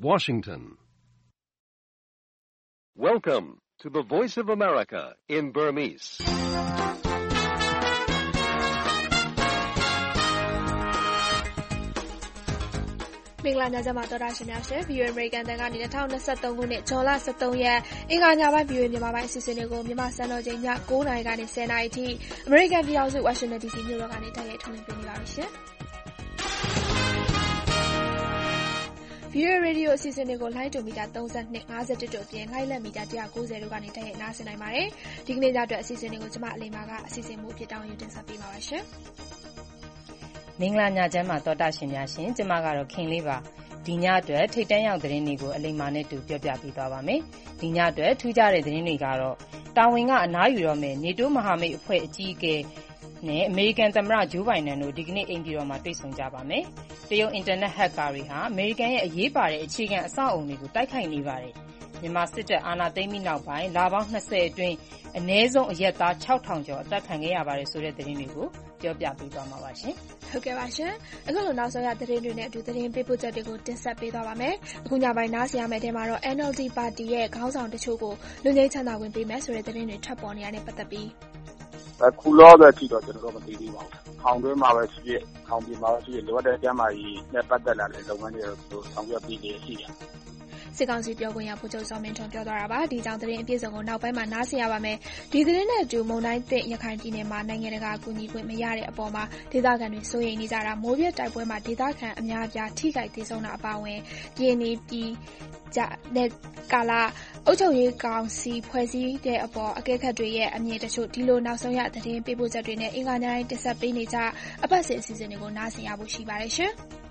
Washington. Welcome to the Voice of America in Burmese. ။မင်္ဂလာညချမ်းပါသောတာရှင်များရှင် VOA American တန်ကနေ2023ခုနှစ်ဇွန်လ23ရက်အင်္ဂါညပိုင်း VOA မြန်မာပိုင်းအစီအစဉ်တွေကိုမြန်မာစံတော်ချိန်ည9:00နာရီကနေ10:00နာရီထိ American ပြည်ထောင်စု Washington DC မြို့တော်ကနေတိုက်ရိုက်ထုတ်လွှင့်ပေးနေပါပြီရှင်။ VOA Radio အစီအစဉ်တွေကိုလိုင်းတူမီတာ32 51တို့အပြင်လိုင်းလက်မီတာ190တို့ကနေတိုက်ရိုက်နားဆင်နိုင်ပါတယ်။ဒီကနေ့ညအတွက်အစီအစဉ်တွေကိုကျွန်မအလိမ္မာကအစီအစဉ်မှုအဖြစ်တောင်းယူတင်ဆက်ပေးပါပါရှင်။မင်္ဂလာညချမ်းပါသောတာရှင်များရှင်ကျွန်မကတော့ခင်လေးပါဒီညအတွက်ထိတ်တန့်ရောက်သတင်းတွေကိုအလိမ္မာနဲ့တူပြောပြပေးသွားပါမယ်ဒီညအတွက်ထူးခြားတဲ့သတင်းတွေကတော့တာဝန်ကအနားယူတော့မယ် NATO မဟာမိတ်အဖွဲ့အကြီးအကဲနဲ့အမေရိကန်သမ္မတဂျိုးဘိုင်ဒန်တို့ဒီကနေ့အိမ်ပြည်တော်မှာတွေ့ဆုံကြပါမယ်တရုတ်အင်တာနက်ဟက်ကာတွေဟာအမေရိကန်ရဲ့အရေးပါတဲ့အခြေခံအဆောက်အအုံတွေကိုတိုက်ခိုက်နေပါတယ်မြန်မာစစ်တပ်အာဏာသိမ်းပြီးနောက်ပိုင်းလပေါင်း20အတွင်းအနည်းဆုံးအရက်သား 6000 ကျော်အသက်ခံခဲ့ရပါတယ်ဆိုတဲ့သတင်းတွေကိုပြောပြပေးသွားမှာပါရှင်ဟုတ်ကဲ့ပါရှင်အခုလိုနောက်ဆုံးရသတင်းတွေနဲ့အတူသတင်းပေးပို့ချက်တွေကိုတင်ဆက်ပေးသွားပါမယ်အခုညပိုင်းနားဆင်ရမယ့်တဲမှာတော့ NLD ပါတီရဲ့ခေါင်းဆောင်တချို့ကိုလူငယ်ချမ်းသာဝင်ပေးမယ်ဆိုတဲ့သတင်းတွေထပ်ပေါ်နေရတဲ့ပတ်သက်ပြီးခုလောပဲကြည့်တော့ကျွန်တော်တို့မသိသေးပါဘူး။ခေါင်းတွင်းမှာပဲရှိရဲ့၊ခေါင်းပြင်မှာပဲရှိရဲ့လိုအပ်တဲ့ကျန်းမာရေးနဲ့ပတ်သက်လာတဲ့လုပ်ငန်းတွေကိုဆောင်ရွက်ပြီးနေရှိတယ်။စစ်ကောင်စီပြောခွင့်ရဗိုလ်ချုပ်စောမင်းထွန်းပြောသွားတာပါဒီကြောင့်သတင်းအပြည့်စုံကိုနောက်ပိုင်းမှာနားဆင်ရပါမယ်ဒီသတင်းနဲ့အတူမုန်တိုင်းသင့်ရခိုင်ပြည်နယ်မှာနိုင်ငံတကာအကူအညီခွင့်မရတဲ့အပေါ်မှာဒေသခံတွေစိုးရိမ်နေကြတာမိုးပြတ်တိုက်ပွဲမှာဒေသခံအများအပြားထိခိုက်ဒေဆုံးတာအပါအဝင်ပြည်နေပြည်ကြတဲ့ကာလအုပ်ချုပ်ရေးကောင်စီဖွဲ့စည်းတဲ့အပေါ်အကဲခတ်တွေရဲ့အမြင်တချို့ဒီလိုနောက်ဆုံးရသတင်းပေးပို့ချက်တွေနဲ့အင်္ဂါနေ့တိုင်းတင်ဆက်ပေးနေကြအပတ်စဉ်အစီအစဉ်တွေကိုနားဆင်ရဖို့ရှိပါတယ်ရှင်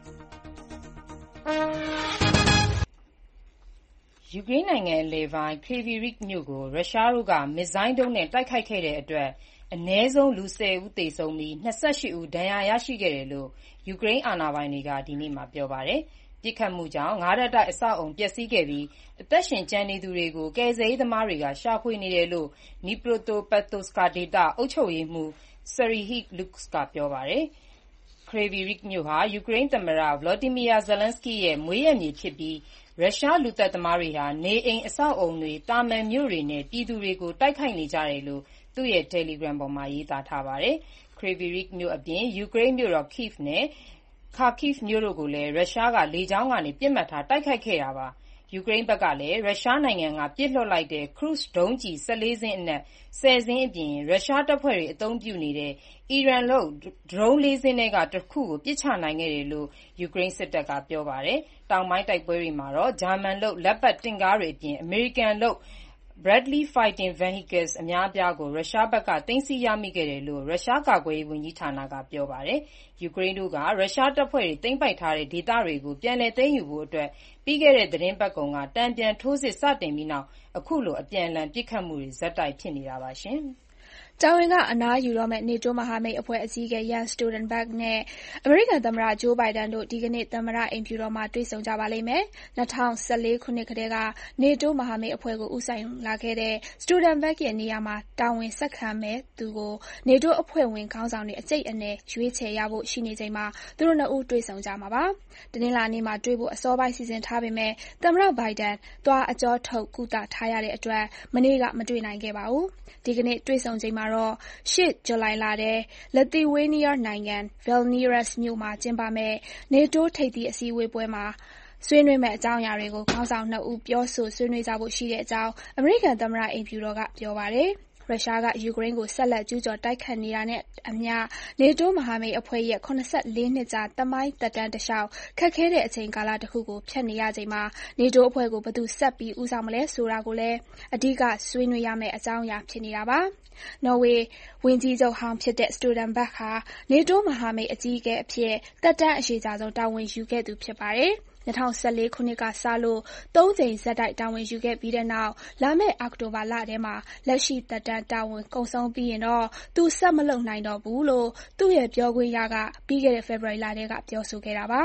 ယူကရိန်းနိုင်ငံအလယ်ပိုင်း Kryvyi-Rih မြို့ကိုရုရှားတို့ကမစ်ဇိုင်းဒုံးနဲ့တိုက်ခိုက်ခဲ့တဲ့အတွက်အနည်းဆုံးလူ10ဦးသေဆုံးပြီး28ဦးဒဏ်ရာရရှိခဲ့တယ်လို့ယူကရိန်းအာဏာပိုင်တွေကဒီနေ့မှာပြောပါတယ်။ပစ်ခတ်မှုကြောင့်ငါးထပ်တိုက်အဆောက်အအုံပျက်စီးခဲ့ပြီးအသက်ရှင်ကျန်နေသူတွေကိုကယ်ဆယ်ရေးသမားတွေကရှာဖွေနေတယ်လို့ Dnipropetrovsk ဒေသအုပ်ချုပ်ရေးမှူး Serhiy Luksh ကပြောပါတယ်။ Kryvyi-Rih မြို့ဟာယူကရိန်းသမ္မတ Volodymyr Zelenskyy ရဲ့မွေးရပ်မြေဖြစ်ပြီးရုရှားလူသတ်သမားတွေဟာနေအိမ်အဆောက်အအုံတွေတာမန်မြို့တွေနဲ့ပြည်သူတွေကိုတိုက်ခိုက်နေကြတယ်လို့သူ့ရဲ့ Telegram ပေါ်မှာရေးသားထားပါတယ်။ Kryvyi-Rih မြို့အပြင်ယူကရိန်းမြို့တော် Kyiv နဲ့ Kharkiv မြို့တို့ကိုလည်းရုရှားကလေကြောင်းကနေပစ်မှတ်ထားတိုက်ခိုက်ခဲ့တာပါ။ယူကရိန်းဘက်ကလည်းရုရှားနိုင်ငံကပစ်လွှတ်လိုက်တဲ့ခရုဇ်ဒုံးကျည်14စင်းအနက်10စင်းအပြင်ရုရှားတပ်ဖွဲ့တွေအသုံးပြုနေတဲ့အီရန်လုပ်ဒရုန်း4စင်းထဲကတစ်ခုကိုပစ်ချနိုင်ခဲ့တယ်လို့ယူကရိန်းစစ်တပ်ကပြောပါတယ်။တောင်ပိုင်းတိုက်ပွဲတွေမှာတော့ဂျာမန်လုပ်လက်ပတ်တင့်ကားတွေအပြင်အမေရိကန်လုပ်Bradley Fighting Vehicles အများအပြားကိုရုရှားဘက်ကသိမ်းဆည်းရမိခဲ့တယ်လို့ရုရှားကာကွယ်ရေးဝန်ကြီးဌာနကပြောပါတယ်။ယူကရိန်းတို့ကရုရှားတပ်ဖွဲ့တွေသိမ်းပိုက်ထားတဲ့ဒေသတွေကိုပြန်လည်သိမ်းယူဖို့အတွက်ပြီးခဲ့တဲ့သီတင်းပတ်ကုန်ကတန်ပြန်ထိုးစစ်စတင်ပြီးနောက်အခုလိုအပြန်အလှန်ပစ်ခတ်မှုတွေဆက်တိုက်ဖြစ်နေတာပါရှင်။တာဝန်ကအနားယူတော့မဲ့ NATO မဟာမိတ်အဖွဲ့အကြီးအကဲ Jens Stoltenberg နဲ့အမေရိကန်သမ္မတဂျိုးဘိုင်ဒန်တို့ဒီကနေ့သမ္မတအိမ်ဖြူတော်မှာတွေ့ဆုံကြပါလိမ့်မယ်။2014ခုနှစ်ကတည်းက NATO မဟာမိတ်အဖွဲ့ကိုဦးဆောင်လာခဲ့တဲ့ Stoltenberg ရဲ့နေရာမှာတာဝန်ဆက်ခံမဲ့သူကို NATO အဖွဲ့ဝင်ခေါင်းဆောင်တွေအကြိတ်အနယ်ရွေးချယ်ရဖို့ရှိနေချိန်မှာသူတို့နှစ်ဦးတွေ့ဆုံကြမှာပါ။တနင်္လာနေ့မှာတွေ့ဖို့အစောပိုင်းစီစဉ်ထားပေမဲ့သမ္မတဘိုင်ဒန်သွားအကြောထုတ်ကုသထားရတဲ့အတွက်မနေ့ကမတွေ့နိုင်ခဲ့ပါဘူး။ဒီကနေ့တွေ့ဆုံချိန်မှာတော့8 ဇူလိုင်လထဲLithuania နိုင်ငံ Vilnius မြို့မှာကျင်းပမဲ့ NATO ထိပ်သီးအစည်းအဝေးပွဲမှာဆွေးနွေးမဲ့အကြောင်းအရာတွေကိုခေါင်းဆောင်နှစ်ဦးပြောဆိုဆွေးနွေးကြဖို့ရှိတဲ့အကြောင်းအမေရိကန်သမ္မတအိမ်ဖြူတော်ကပြောပါတယ်။ရုရှားကယူကရိန်းကိုဆက်လက်ကျူးကျော်တိုက်ခတ်နေတာနဲ့အမျှ NATO မဟာမိတ်အဖွဲ့ရဲ့74နှစ်ကြာသမိုင်းသက်တမ်းတလျှောက်ခက်ခဲတဲ့အချိန်ကာလတစ်ခုကိုဖြတ်နေရချိန်မှာ NATO အဖွဲ့ကိုဘယ်သူဆက်ပြီးဦးဆောင်မလဲဆိုတာကိုလည်းအဓိကဆွေးနွေးရမယ့်အကြောင်းအရာဖြစ်နေတာပါ။နော်ဝေဝန်ကြီးချုပ်ဟောင်းဖြစ်တဲ့ Stoltenberg ဟာ NATO မဟာမိတ်အကြီးအကဲအဖြစ်သက်တမ်းအရှည်ကြာဆုံးတာဝန်ယူခဲ့သူဖြစ်ပါတယ်။2014ခုနှစ်ကစလို့3ကြိမ်ဆက်တိုက်တာဝန်ယူခဲ့ပြီးတဲ့နောက်လာမယ့်အောက်တိုဘာလထဲမှာလက်ရှိသက်တမ်းတာဝန်ကုန်ဆုံးပြီးရင်တော့သူဆက်မလုပ်နိုင်တော့ဘူးလို့သူ့ရဲ့ပြောခွင့်ရကပြီးခဲ့တဲ့ဖေဖော်ဝါရီလထဲကပြောဆိုခဲ့တာပါ။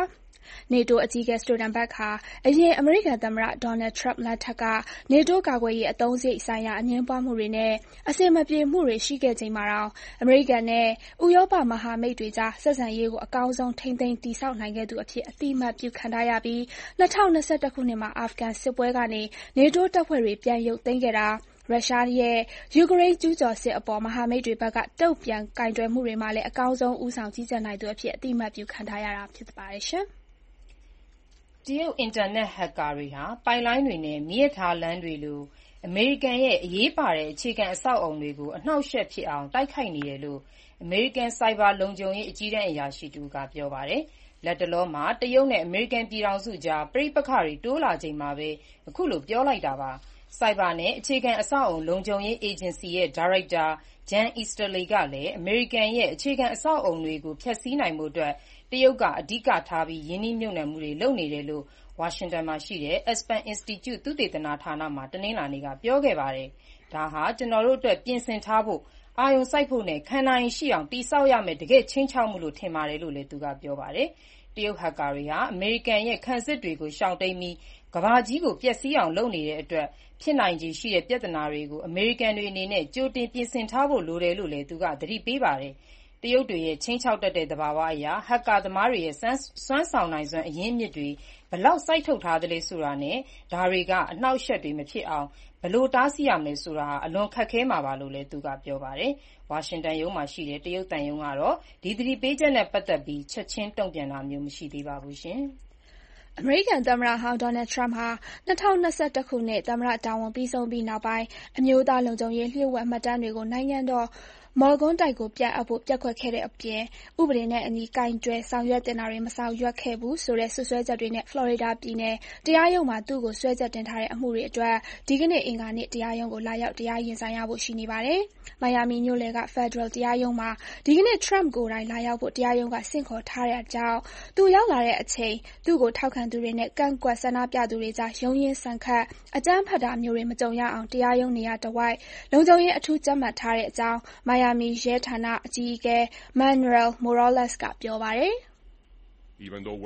။ NATO အကြီးအကဲ Stoltenberg ဟာ အရင်အမေရိကန်သမ္မတ Donald Trump လက်ထက်က NATO ကာကွယ်ရေးအသုံးစရိတ်ဆိုင်ရာအငြင်းပွားမှုတွေနဲ့ အဆင်မပြေမှုတွေရှိခဲ့ချိန်မှာတောင် အမေရိကန်နဲ့ ဥရောပမဟာမိတ်တွေကြားဆက်ဆံရေးကိုအကောင်းဆုံးထိန်းသိမ်းတည်ဆောက်နိုင်ခဲ့သူအဖြစ် အသိအမှတ်ပြုခံထားရပြီး 2021 ခုနှစ်မှာ အာဖဂန်စစ်ပွဲကနေ NATO တပ်ဖွဲ့တွေပြန်ရုပ်သိမ်းခဲ့တာ၊ ရုရှားရဲ့ယူကရိန်းကျူးကျော်စစ်အပေါ် မဟာမိတ်တွေဘက်ကတုံ့ပြန်ကိုင်တွယ်မှုတွေမှာလည်း အကောင်းဆုံးဦးဆောင်ကြီးကြပ်နိုင်သူအဖြစ် အသိအမှတ်ပြုခံထားရတာဖြစ်ပါတယ်။တရုတ်အင်တာနက်ဟက်ကာတွေဟာ ပိုက်လိုင်းတွေနဲ့ မီးရထားလမ်းတွေလို အမေရိကန်ရဲ့အရေးပါတဲ့အခြေခံအဆောက်အအုံတွေကို အနှောင့်အယှက်ဖြစ်အောင်တိုက်ခိုက်နေတယ်လို့ အမေရိကန်ဆိုက်ဘာလုံခြုံရေးအကြီးတန်းအရာရှိတဦးကပြောပါတယ်။ လတ်တလောမှာ တရုတ်နဲ့အမေရိကန်ပြည်ထောင်စုကြားပဋိပက္ခတွေတိုးလာချိန်မှာပဲအခုလိုပြောလိုက်တာပါ။ ဆိုက်ဘာနဲ့အခြေခံအဆောက်အအုံလုံခြုံရေးအေဂျင်စီရဲ့ဒါရိုက်တာ Jan Easterly ကလည်း အမေရိကန်ရဲ့အခြေခံအဆောက်အအုံတွေကိုဖျက်ဆီးနိုင်ဖို့အတွက် တရုတ်ကအဓိကထားပြီးရင်းနှီးမြှုပ်နှံမှုတွေလုပ်နေတယ်လို့ ဝါရှင်တန်မှာရှိတဲ့ Aspen Institute သုတေသနဌာနမှာ တနင်္လာနေ့ကပြောခဲ့ပါတယ်။ ဒါဟာ ကျနော်တို့အတွက်ပြင်ဆင်ထားဖို့၊ အာရုံစိုက်ဖို့နဲ့ ခံနိုင်ရည်ရှိအောင်တည်ဆောက်ရမယ့်တကယ့်ခြိမ်းခြောက်မှုလို့ထင်ပါတယ်လို့လည်းသူကပြောပါတယ်။ တရုတ်ဟက်ကာတွေဟာ အမေရိကန်ရဲ့ခံစစ်တွေကိုရှောင်တိမ်းပြီး ကမ္ဘာကြီးကိုပျက်စီးအောင်လုပ်နေတဲ့အတွက် ဖြစ်နိုင်ခြေရှိတဲ့ပြဿနာတွေကို အမေရိကန်တွေအနေနဲ့ ကြိုတင်ပြင်ဆင်ထားဖို့လိုတယ်လို့လည်းသူကသတိပေးပါတယ်။ တရုတ်တွေရဲ့ခြိမ်းခြောက်တတ်တဲ့သဘာဝအရ ဟက်ကာသမားတွေရဲ့စွမ်းဆောင်နိုင်စွမ်းအရင်းအမြစ်တွေ ဘယ်လောက်စိုက်ထုတ်ထားသလဲဆိုတာနဲ့ ဒါတွေက အနှောင့်အယှက်တွေမဖြစ်အောင် ဘယ်လိုတားဆီးရမလဲဆိုတာ အလွန်ခက်ခဲမှာပါလို့လည်းသူကပြောပါတယ်။ ဝါရှင်တန်ရုံးမှာရှိတဲ့တရုတ်သံရုံးကတော့ ဒီသတိပေးချက်နဲ့ပတ်သက်ပြီးချက်ချင်းတုံ့ပြန်တာမျိုးမရှိသေးပါဘူး။အမေရိကန်သမ္မတဟောင်း Donald Trump ဟာ 2021 ခုနှစ်သမ္မတတာဝန်ပြီးဆုံးပြီးနောက်ပိုင်း အမျိုးသားလုံခြုံရေးလျှို့ဝှက်မှတ်တမ်းတွေကို နိုင်ငံတော်မော်ကွန်းတိုက်ကိုပြန်အပ်ဖို့ပျက်ကွက်ခဲ့တဲ့အပြင် ဥပဒေနဲ့အညီကိုင်တွယ်ဆောင်ရွက်သင့်တာတွေမဆောင်ရွက်ခဲ့ဘူးဆိုတဲ့စွပ်စွဲချက်တွေနဲ့ ဖလော်ရီဒါပြည်နယ်တရားရုံးမှာသူ့ကိုစွဲချက်တင်ထားတဲ့အမှုတွေအတွက် ဒီကနေ့အင်္ဂါနေ့ တရားရုံးကိုလာရောက်တရားရင်ဆိုင်ရဖို့ရှိနေပါတယ်။ မိုင်ယာမီမြို့လယ်က ဖက်ဒရယ်တရားရုံးမှာ ဒီကနေ့ Trump ကိုယ်တိုင်လာရောက်ဖို့ တရားရုံးကဆင့်ခေါ်ထားတာကြောင့် သူရောက်လာတဲ့အချိန် သူ့ကိုထောက်ခံသူတွေနဲ့ကန့်ကွက်ဆန္ဒပြသူတွေကြား ရုန်းရင်းဆန်ခတ်အကြမ်းဖက်တာမျိုးတွေမကြုံရအောင် တရားရုံးနေရာတဝိုက်လုံခြုံရေးအထူးကြပ်မတ်ထားတဲ့အကြောင်း မိုင်ယာမီရဲဌာနအကြီးအကဲ Manuel Morales ကပြောပါတယ်။ Even though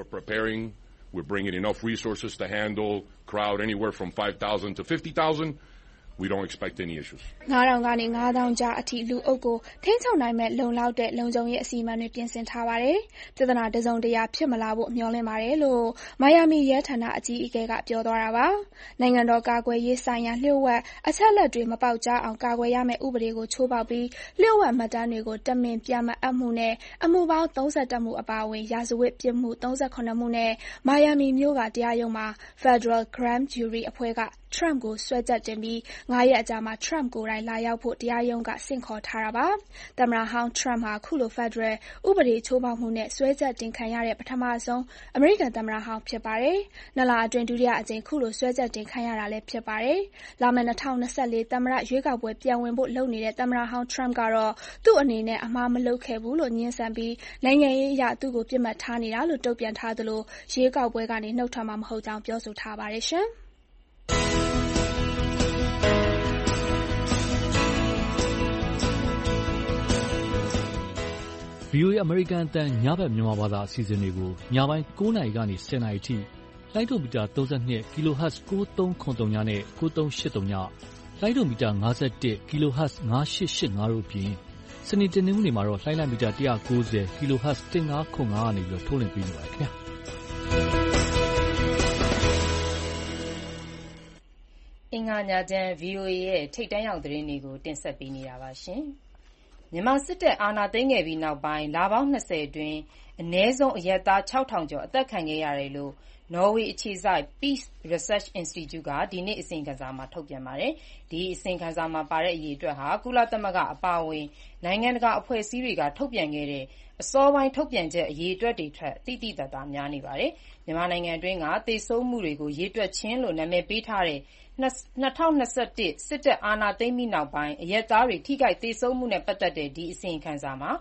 we're bringing enough resources to handle crowd anywhere from 5,000 to 50,000, we don't expect any issues. 9,000 ကနေ 5,000 ကြားအထိလူအုပ်ကိုထိန်းချုပ်နိုင်မယ့်လုံလောက်တဲ့လုံခြုံရေးအစီအမံတွေပြင်ဆင်ထားပါတယ်။ပြဿနာတစုံတရာဖြစ်မလာဖို့မျှော်လင့်ပါတယ်လို့မိုင်ယာမီရဲဌာနအကြီးအကဲကပြောသွားတာပါ။နိုင်ငံတော်ကာကွယ်ရေးဆိုင်ရာလျှို့ဝှက်အချက်အလက်တွေမပေါက်ကြားအောင်ကာကွယ်ရမယ့်ဥပဒေကိုချိုးဖောက်ပြီးလျှို့ဝှက်မှတ်တမ်းတွေကိုတမင်ပြန်မအပ်မှုနဲ့အမှုပေါင်း31မှုအပါအဝင်ရာဇဝတ်ပြစ်မှု38မှုနဲ့မိုင်ယာမီမြို့ကတရားရုံးမှာ Federal Grand Jury အဖွဲ့ကTrump ကိုစွဲချက်တင်ပြီး5 ရက်အကြာမှာ Trump ကိုယ်တိုင်လာရောက်ဖို့တရားရုံးကဆင့်ခေါ်ထားတာပါ။သမ္မတဟောင်း Trump ဟာခုလို Federal ဥပဒေချိုးဖောက်မှုနဲ့စွဲချက်တင်ခံရတဲ့ပထမဆုံးအမေရိကန်သမ္မတဟောင်းဖြစ်ပါတယ်။2 လအတွင်းဒုတိယအကြိမ်ခုလိုစွဲချက်တင်ခံရတာလည်းဖြစ်ပါတယ်။လာမယ့်2024သမ္မတရွေးကောက်ပွဲပြန်ဝင်ဖို့လုပ်နေတဲ့သမ္မတဟောင်း Trump ကတော့သူ့အနေနဲ့အမှားမလုပ်ခဲ့ဘူးလို့ငြင်းဆန်ပြီးနိုင်ငံရေးအရသူ့ကိုပစ်မှတ်ထားနေတာလို့တုံ့ပြန်ထားသလိုရွေးကောက်ပွဲကနေနှုတ်ထွက်မှာမဟုတ်ကြောင်းပြောဆိုထားပါတယ်။ VOA အမေရိကန်အသံညဘက်မြန်မာဘာသာအစီအစဉ်တွေကိုညပိုင်း9 နာရီကနေ 10 နာရီထိလိုင်းဒိုမီတာ 32 kHz 9373နဲ့ 9383ညလိုင်းဒိုမီတာ 51 kHz 9885တို့အပြင်စနေတနင်္ဂနွေမှာတော့လိုင်းလမီတာ 190 kHz 1505ကနေထုတ်လွှင့်ပေးနေပါတယ်ခင်ဗျာအင်္ဂါညချမ်း VOA ရဲ့ထိပ်တန်းရောက်သတင်းတွေကိုတင်ဆက်ပေးနေတာပါရှင်။မြန်မာစစ်တပ်အာဏာသိမ်းခဲ့ပြီးနောက်ပိုင်းလပေါင်း20အတွင်းအနည်းဆုံးအရပ်သား 6,000 ကျော်အသက်ခံခဲ့ရတယ်လို့နော်ဝေအခြေစိုက် Peace Research Institute ကဒီနေ့အစီရင်ခံစာမှာထုတ်ပြန်ပါတယ်။ဒီအစီရင်ခံစာမှာပါတဲ့အရေအတွက်ဟာကုလသမဂ္ဂအပါအဝင်နိုင်ငံတကာအဖွဲ့အစည်းတွေကထုတ်ပြန်ခဲ့တဲ့အစောပိုင်းထုတ်ပြန်ချက်အရေအတွက်တွေထက်တိတိတတ်တာများနေပါတယ်။မြန်မာနိုင်ငံအတွင်းကသေဆုံးမှုတွေကိုရေတွက်ခြင်းလို့နာမည်ပေးထားတဲ့2021စစ်တပ်အာဏာသိမ်းပြီးနောက်ပိုင်းအရပ်သားတွေထိခိုက်သေဆုံးမှုနဲ့ပတ်သက်တဲ့ဒီအစီရင်ခံစာမှာ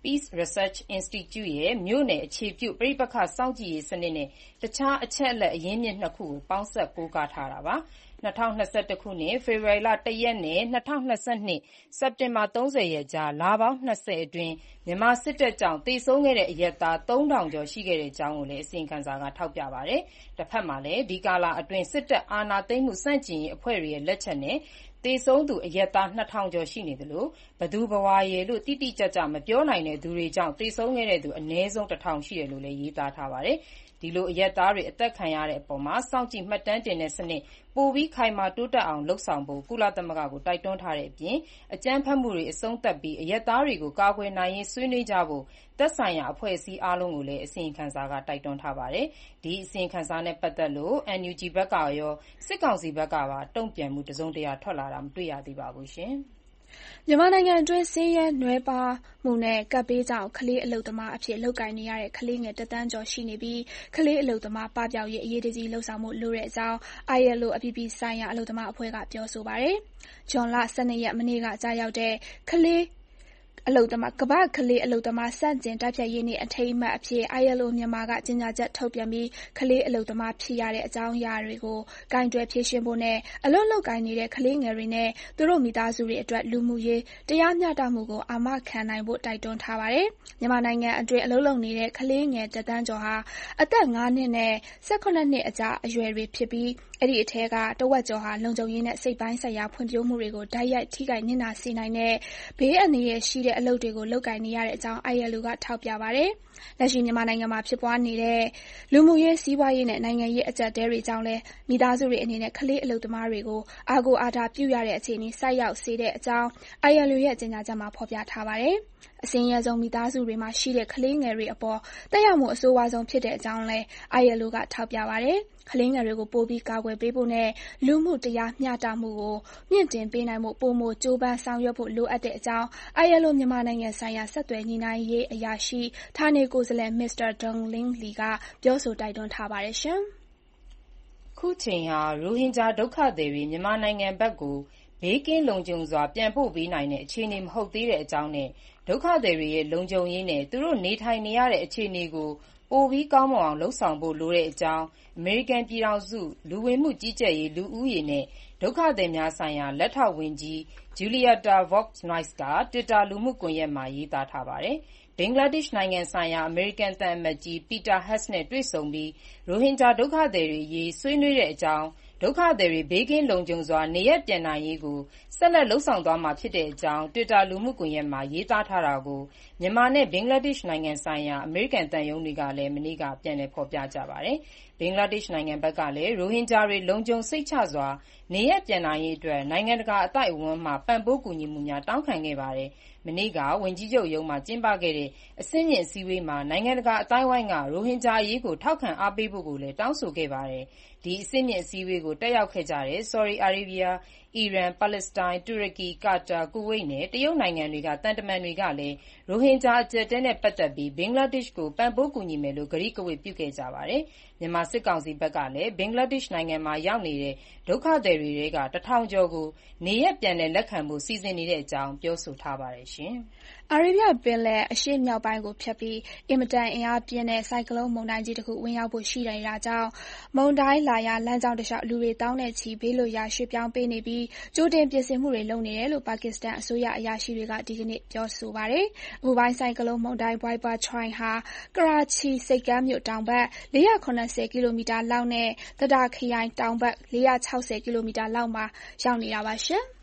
Peace Research Institute ရဲ့မြို့နယ်အခြေပြုပဋိပက္ခစောင့်ကြည့်ရေးစနစ်နဲ့တခြားအချက်အလက်အရင်းမြစ်နှစ်ခုကိုပေါင်းစပ်ကိုးကားထားတာပါ။ 2021 ခုနှစ် ဖေဖော်ဝါရီလ 1 ရက်နဲ့ 2022 စက်တင်ဘာ 30 ရက်ကြား လပေါင်း 20 အတွင်းမြန်မာစစ်တပ်ကြောင့်သေဆုံးခဲ့တဲ့အရပ်သား 3,000 ကျော်ရှိခဲ့တဲ့အကြောင်းကိုလည်းအစီရင်ခံစာကထောက်ပြပါတယ်။တဘက်မှာလည်းဒီကာလအတွင်းစစ်တပ်အာဏာသိမ်းမှုဆန့်ကျင်ရေးအဖွဲ့တွေရဲ့လက်ချက်နဲ့သေဆုံးသူအရပ်သား 2,000 ကျော်ရှိနေသလိုဘယ်သူဘဝရယ်လို့တိတိကျကျမပြောနိုင်တဲ့သူတွေကြောင့်သေဆုံးခဲ့တဲ့သူအနည်းဆုံး 1,000 ရှိတယ်လို့လည်းရေးသားထားပါတယ်။ဒီလိုအရပ်သားတွေအသက်ခံရတဲ့အပေါ်မှာစောင့်ကြည့်မှတ်တမ်းတင်တဲ့စနစ်ပိုပြီးခိုင်မာတိုးတက်အောင်လုပ်ဆောင်ဖို့ကုလသမဂ္ဂကိုတိုက်တွန်းထားတဲ့အပြင်အကြမ်းဖက်မှုတွေအဆုံးသတ်ပြီးအရပ်သားတွေကိုကာကွယ်နိုင်ရေးဆွေးနွေးကြဖို့သက်ဆိုင်ရာအဖွဲ့အစည်းအားလုံးကိုလည်းအစီရင်ခံစာကတိုက်တွန်းထားပါတယ်။ဒီအစီရင်ခံစာနဲ့ပတ်သက်လို့ NUG ဘက်ကရောစစ်ကောင်စီဘက်ကပါတုံ့ပြန်မှုတစုံတရာထွက်လာတာမတွေ့ရသေးပါဘူးရှင်။မြန်မာနိုင်ငံအတွင်းဆင်းရဲနွမ်းပါးမှုနဲ့ကပ်ဘေးကြောင့်ကလေးအလုပ်သမားအဖြစ်လုပ်ကိုင်နေရတဲ့ကလေးငယ်1 သန်းကျော်ရှိနေပြီးကလေးအလုပ်သမားပပျောက်ရေးအရေးတကြီးလှုံ့ဆော်မှုလိုတဲ့အကြောင်း ILO အပြည်ပြည်ဆိုင်ရာအလုပ်သမားအဖွဲ့ကပြောဆိုပါတယ်။ဇွန်လ 12 ရက်မနေ့ကကြာရောက်တဲ့ကမ္ဘာ့ကလေးအလုပ်သမားဆန့်ကျင်တိုက်ဖျက်ရေးနေ့အထိမ်းအမှတ်အဖြစ် ILO မြန်မာကကြေညာချက်ထုတ်ပြန်ပြီးကလေးအလုပ်သမားဖြစ်ရတဲ့အကြောင်းအရာတွေကိုကိုင်တွယ်ဖြေရှင်းဖို့နဲ့အလုပ်လုပ်ကိုင်နေတဲ့ကလေးငယ်တွေနဲ့သူတို့မိသားစုတွေအတွက်လူမှုရေးတရားမျှတမှုကိုအာမခံနိုင်ဖို့တိုက်တွန်းထားပါတယ်။မြန်မာနိုင်ငံအတွင်းအလုပ်လုပ်နေတဲ့ကလေးငယ်1 သန်းကျော်ဟာအသက် 5 နှစ်နဲ့ 18 နှစ်အကြားအရွယ်တွေဖြစ်ပြီးအဲ့ဒီအထဲကတဝက်ကျော်ဟာလုံခြုံရေးနဲ့စိတ်ပိုင်းဆိုင်ရာဖွံ့ဖြိုးမှုတွေကိုတိုက်ရိုက်ထိခိုက်နစ်နာစေနိုင်တဲ့ဘေးအန္တရာယ်ရှိတဲ့အလုပ်တွေကိုလုပ်ကိုင်နေရတဲ့အကြောင်း ILO ကထောက်ပြပါတယ်။လက်ရှိမြန်မာနိုင်ငံမှာဖြစ်ပွားနေတဲ့လူမှုရေးစီးပွားရေးနဲ့နိုင်ငံရေးအကျပ်အတည်းတွေကြောင့်လည်းမိသားစုတွေအနေနဲ့ကလေးအလုပ်သမားတွေကိုအားကိုးအားထားပြုရတဲ့အခြေအနေဆိုက်ရောက်စေတဲ့အကြောင်း ILO ရဲ့ကြေညာချက်မှာဖော်ပြထားပါတယ်။အဆင်းရဲဆုံးမိသားစုတွေမှာရှိတဲ့ကလေးငယ်တွေအပေါ်သက်ရောက်မှုအဆိုးဝါးဆုံးဖြစ်တဲ့အကြောင်းလည်း ILO ကထောက်ပြပါတယ်။ကလေးငယ်တွေကိုပိုပြီးကာကွယ်ပေးဖို့နဲ့လူမှုတရားမျှတမှုကိုမြင့်တင်ပေးနိုင်ဖို့ပိုမိုကြိုးပမ်းဆောင်ရွက်ဖို့လိုအပ်တဲ့အကြောင်း ILO မြန်မာနိုင်ငံဆိုင်ရာဆက်သွယ်ညှိနှိုင်းရေးအရာရှိဌာနေကိုယ်စားလှယ် Mr. Donglin Li ကပြောဆိုတိုက်တွန်းထားပါတယ်ရှင်။ခုချိန်ဟာရိုဟင်ဂျာဒုက္ခသည်တွေမြန်မာနိုင်ငံဘက်ကိုဘေးကင်းလုံခြုံစွာပြန်ပို့ပေးနိုင်တဲ့အခြေအနေမဟုတ်သေးတဲ့အကြောင်းနဲ့ဒုက္ခသည်တွေရဲ့လုံခြုံရေးနဲ့သူတို့နေထိုင်နေရတဲ့အခြေအနေကိုပိုပြီးကောင်းမွန်အောင်လုပ်ဆောင်ဖို့လိုတဲ့အကြောင်းအမေရိကန်ပြည်ထောင်စုလူဝင်မှုကြီးကြပ်ရေးလူဦးရေနဲ့ဒုက္ခသည်များဆိုင်ရာလက်ထောက်ဝန်ကြီး Julieta Vogt-Noyce က Twitter လူမှုကွန်ရက်မှာရေးသားထားပါတယ်။ဘင်္ဂလားဒေ့ရှ်နိုင်ငံဆိုင်ရာအမေရိကန်သံအမတ်ကြီး Peter Hess နဲ့တွေ့ဆုံပြီးရိုဟင်ဂျာဒုက္ခသည်တွေအရေးဆွေးနွေးတဲ့အကြောင်းဒုက္ခသည်တွေဘေးကင်းလုံခြုံစွာနေရပ်ပြန်နိုင်ရေးကိုဆက်လက်လုပ်ဆောင်သွားမှာဖြစ်တဲ့အကြောင်း Twitter လူမှုကွန်ရက်မှာရေးသားထားတာကိုမြန်မာနဲ့ဘင်္ဂလားဒေ့ရှ်နိုင်ငံဆိုင်ရာအမေရိကန်သံရုံးတွေကလည်းမနေ့ကပြန်လည်ဖော်ပြကြပါတယ်။ဘင်္ဂလားဒေ့ရှ်နိုင်ငံဘက်ကလည်းရိုဟင်ဂျာတွေလုံခြုံစိတ်ချစွာနေရပ်ပြန်နိုင်ရေးအတွက်နိုင်ငံတကာအသိုက်အဝန်းမှပံ့ပိုးကူညီမှုများတောင်းခံခဲ့ပါတယ်။မနေ့ကဝန်ကြီးချုပ်ရုံးမှာကျင်းပခဲ့တဲ့အဆင့်မြင့်အစည်းအဝေးမှာနိုင်ငံတကာအသိုင်းအဝိုင်းကရိုဟင်ဂျာအရေးကိုထောက်ခံအားပေးဖို့ကိုလည်းတောင်းဆိုခဲ့ပါတယ်။ဒီအဆင့်မြင့်အစည်းအဝေးကိုတက်ရောက်ခဲ့ကြတဲ့ Saudi Arabia, Iran, Palestine, တူရကီ, Qatar, Kuwait နဲ့တရုတ်နိုင်ငံတွေကသံတမန်တွေကလည်းရိုဟင်ဂျာအကျပ်အတည်းနဲ့ပတ်သက်ပြီးဘင်္ဂလားဒေ့ရှ်ကိုပံ့ပိုးကူညီမယ်လို့ကတိကဝတ်ပြုခဲ့ကြပါတယ်။မြန်မာစစ်ကောင်စီဘက်ကလည်းဘင်္ဂလားဒေ့ရှ်နိုင်ငံမှာရောက်နေတဲ့ဒုက္ခသည်တွေထဲက 1,000 ကျော်ကိုနေရပ်ပြန်လည်လက်ခံဖို့စီစဉ်နေတဲ့အကြောင်းပြောဆိုထားပါတယ်ရှင်။အာရေဗျပင်လယ်အရှေ့မြောက်ပိုင်းကိုဖြတ်ပြီးအင်မတန်အင်အားပြင်းတဲ့ဆိုင်ကလုန်းမုန်တိုင်းကြီးတစ်ခုဝင်ရောက်ဖို့ရှိနေတာကြောင့်မုန်တိုင်းလာရာလမ်းကြောင်းတစ်လျှောက်လူတွေတောင်းနဲ့ချီဘေးလွတ်ရာရွှေ့ပြောင်းပေးနေပြီးကြိုတင်ပြင်ဆင်မှုတွေလုပ်နေတယ်လို့ပါကစ္စတန်အစိုးရအရာရှိတွေကဒီကနေ့ပြောဆိုပါတယ်။အခုပိုင်းဆိုင်ကလုန်းမုန်တိုင်း Viper Troy ဟာကရာချီဆိပ်ကမ်းမြို့တောင်ဘက်480 ကီလိုမီတာလောက်နဲ့သဒါခရိုင်တောင်ဘက်460 ကီလိုမီတာလောက်မှာရောက်နေတာပါရှင်။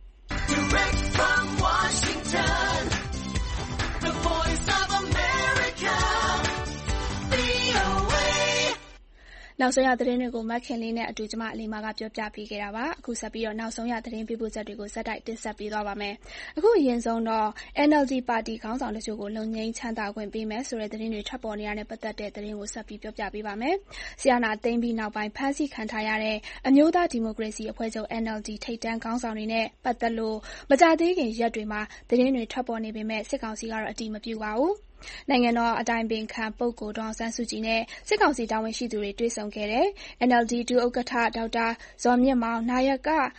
Direct from Washington, the voice of America, VOA. နောက်ဆုံးရသတင်းတွေကိုမခင်လေးနဲ့အတူကျမအလီမာကပြောပြပေးခဲ့တာပါအခုဆက်ပြီးတော့နောက်ဆုံးရသတင်းပြပို့ချက်တွေကိုဇက်တိုက်တင်ဆက်ပေးသွားပါမယ်အခုအရင်ဆုံးတော့ NLD ပါတီခေါင်းဆောင်တချို့ကိုလုံငင်းချမ်းသာခွင့်ပေးမယ်ဆိုတဲ့သတင်းတွေထွက်ပေါ်နေတာနဲ့ပတ်သက်တဲ့သတင်းကိုဆက်ပြီးပြောပြပေးပါမယ်ဆီယနာသိမ်းပြီးနောက်ပိုင်းဖမ်းဆီးခံထားရတဲ့အမျိုးသားဒီမိုကရေစီအဖွဲ့ချုပ် NLD ထိပ်တန်းခေါင်းဆောင်တွေနဲ့ပတ်သက်လို့မကြသေးခင်ရက်တွေမှာသတင်းတွေထွက်ပေါ်နေပေမဲ့စစ်ကောင်စီကတော့အတိမပြုပါဘူးနိုင်ငံတော်အတိုင်ပင်ခံပုဂ္ဂိုလ်ဒေါ်အောင်ဆန်းစုကြည်နဲ့စစ်ကောင်စီတာဝန်ရှိသူတွေတွေ့ဆုံခဲ့တဲ့ NLD ဒုဥက္ကဋ္ဌဒေါက်တာဇော်မြင့်မောင်နာယက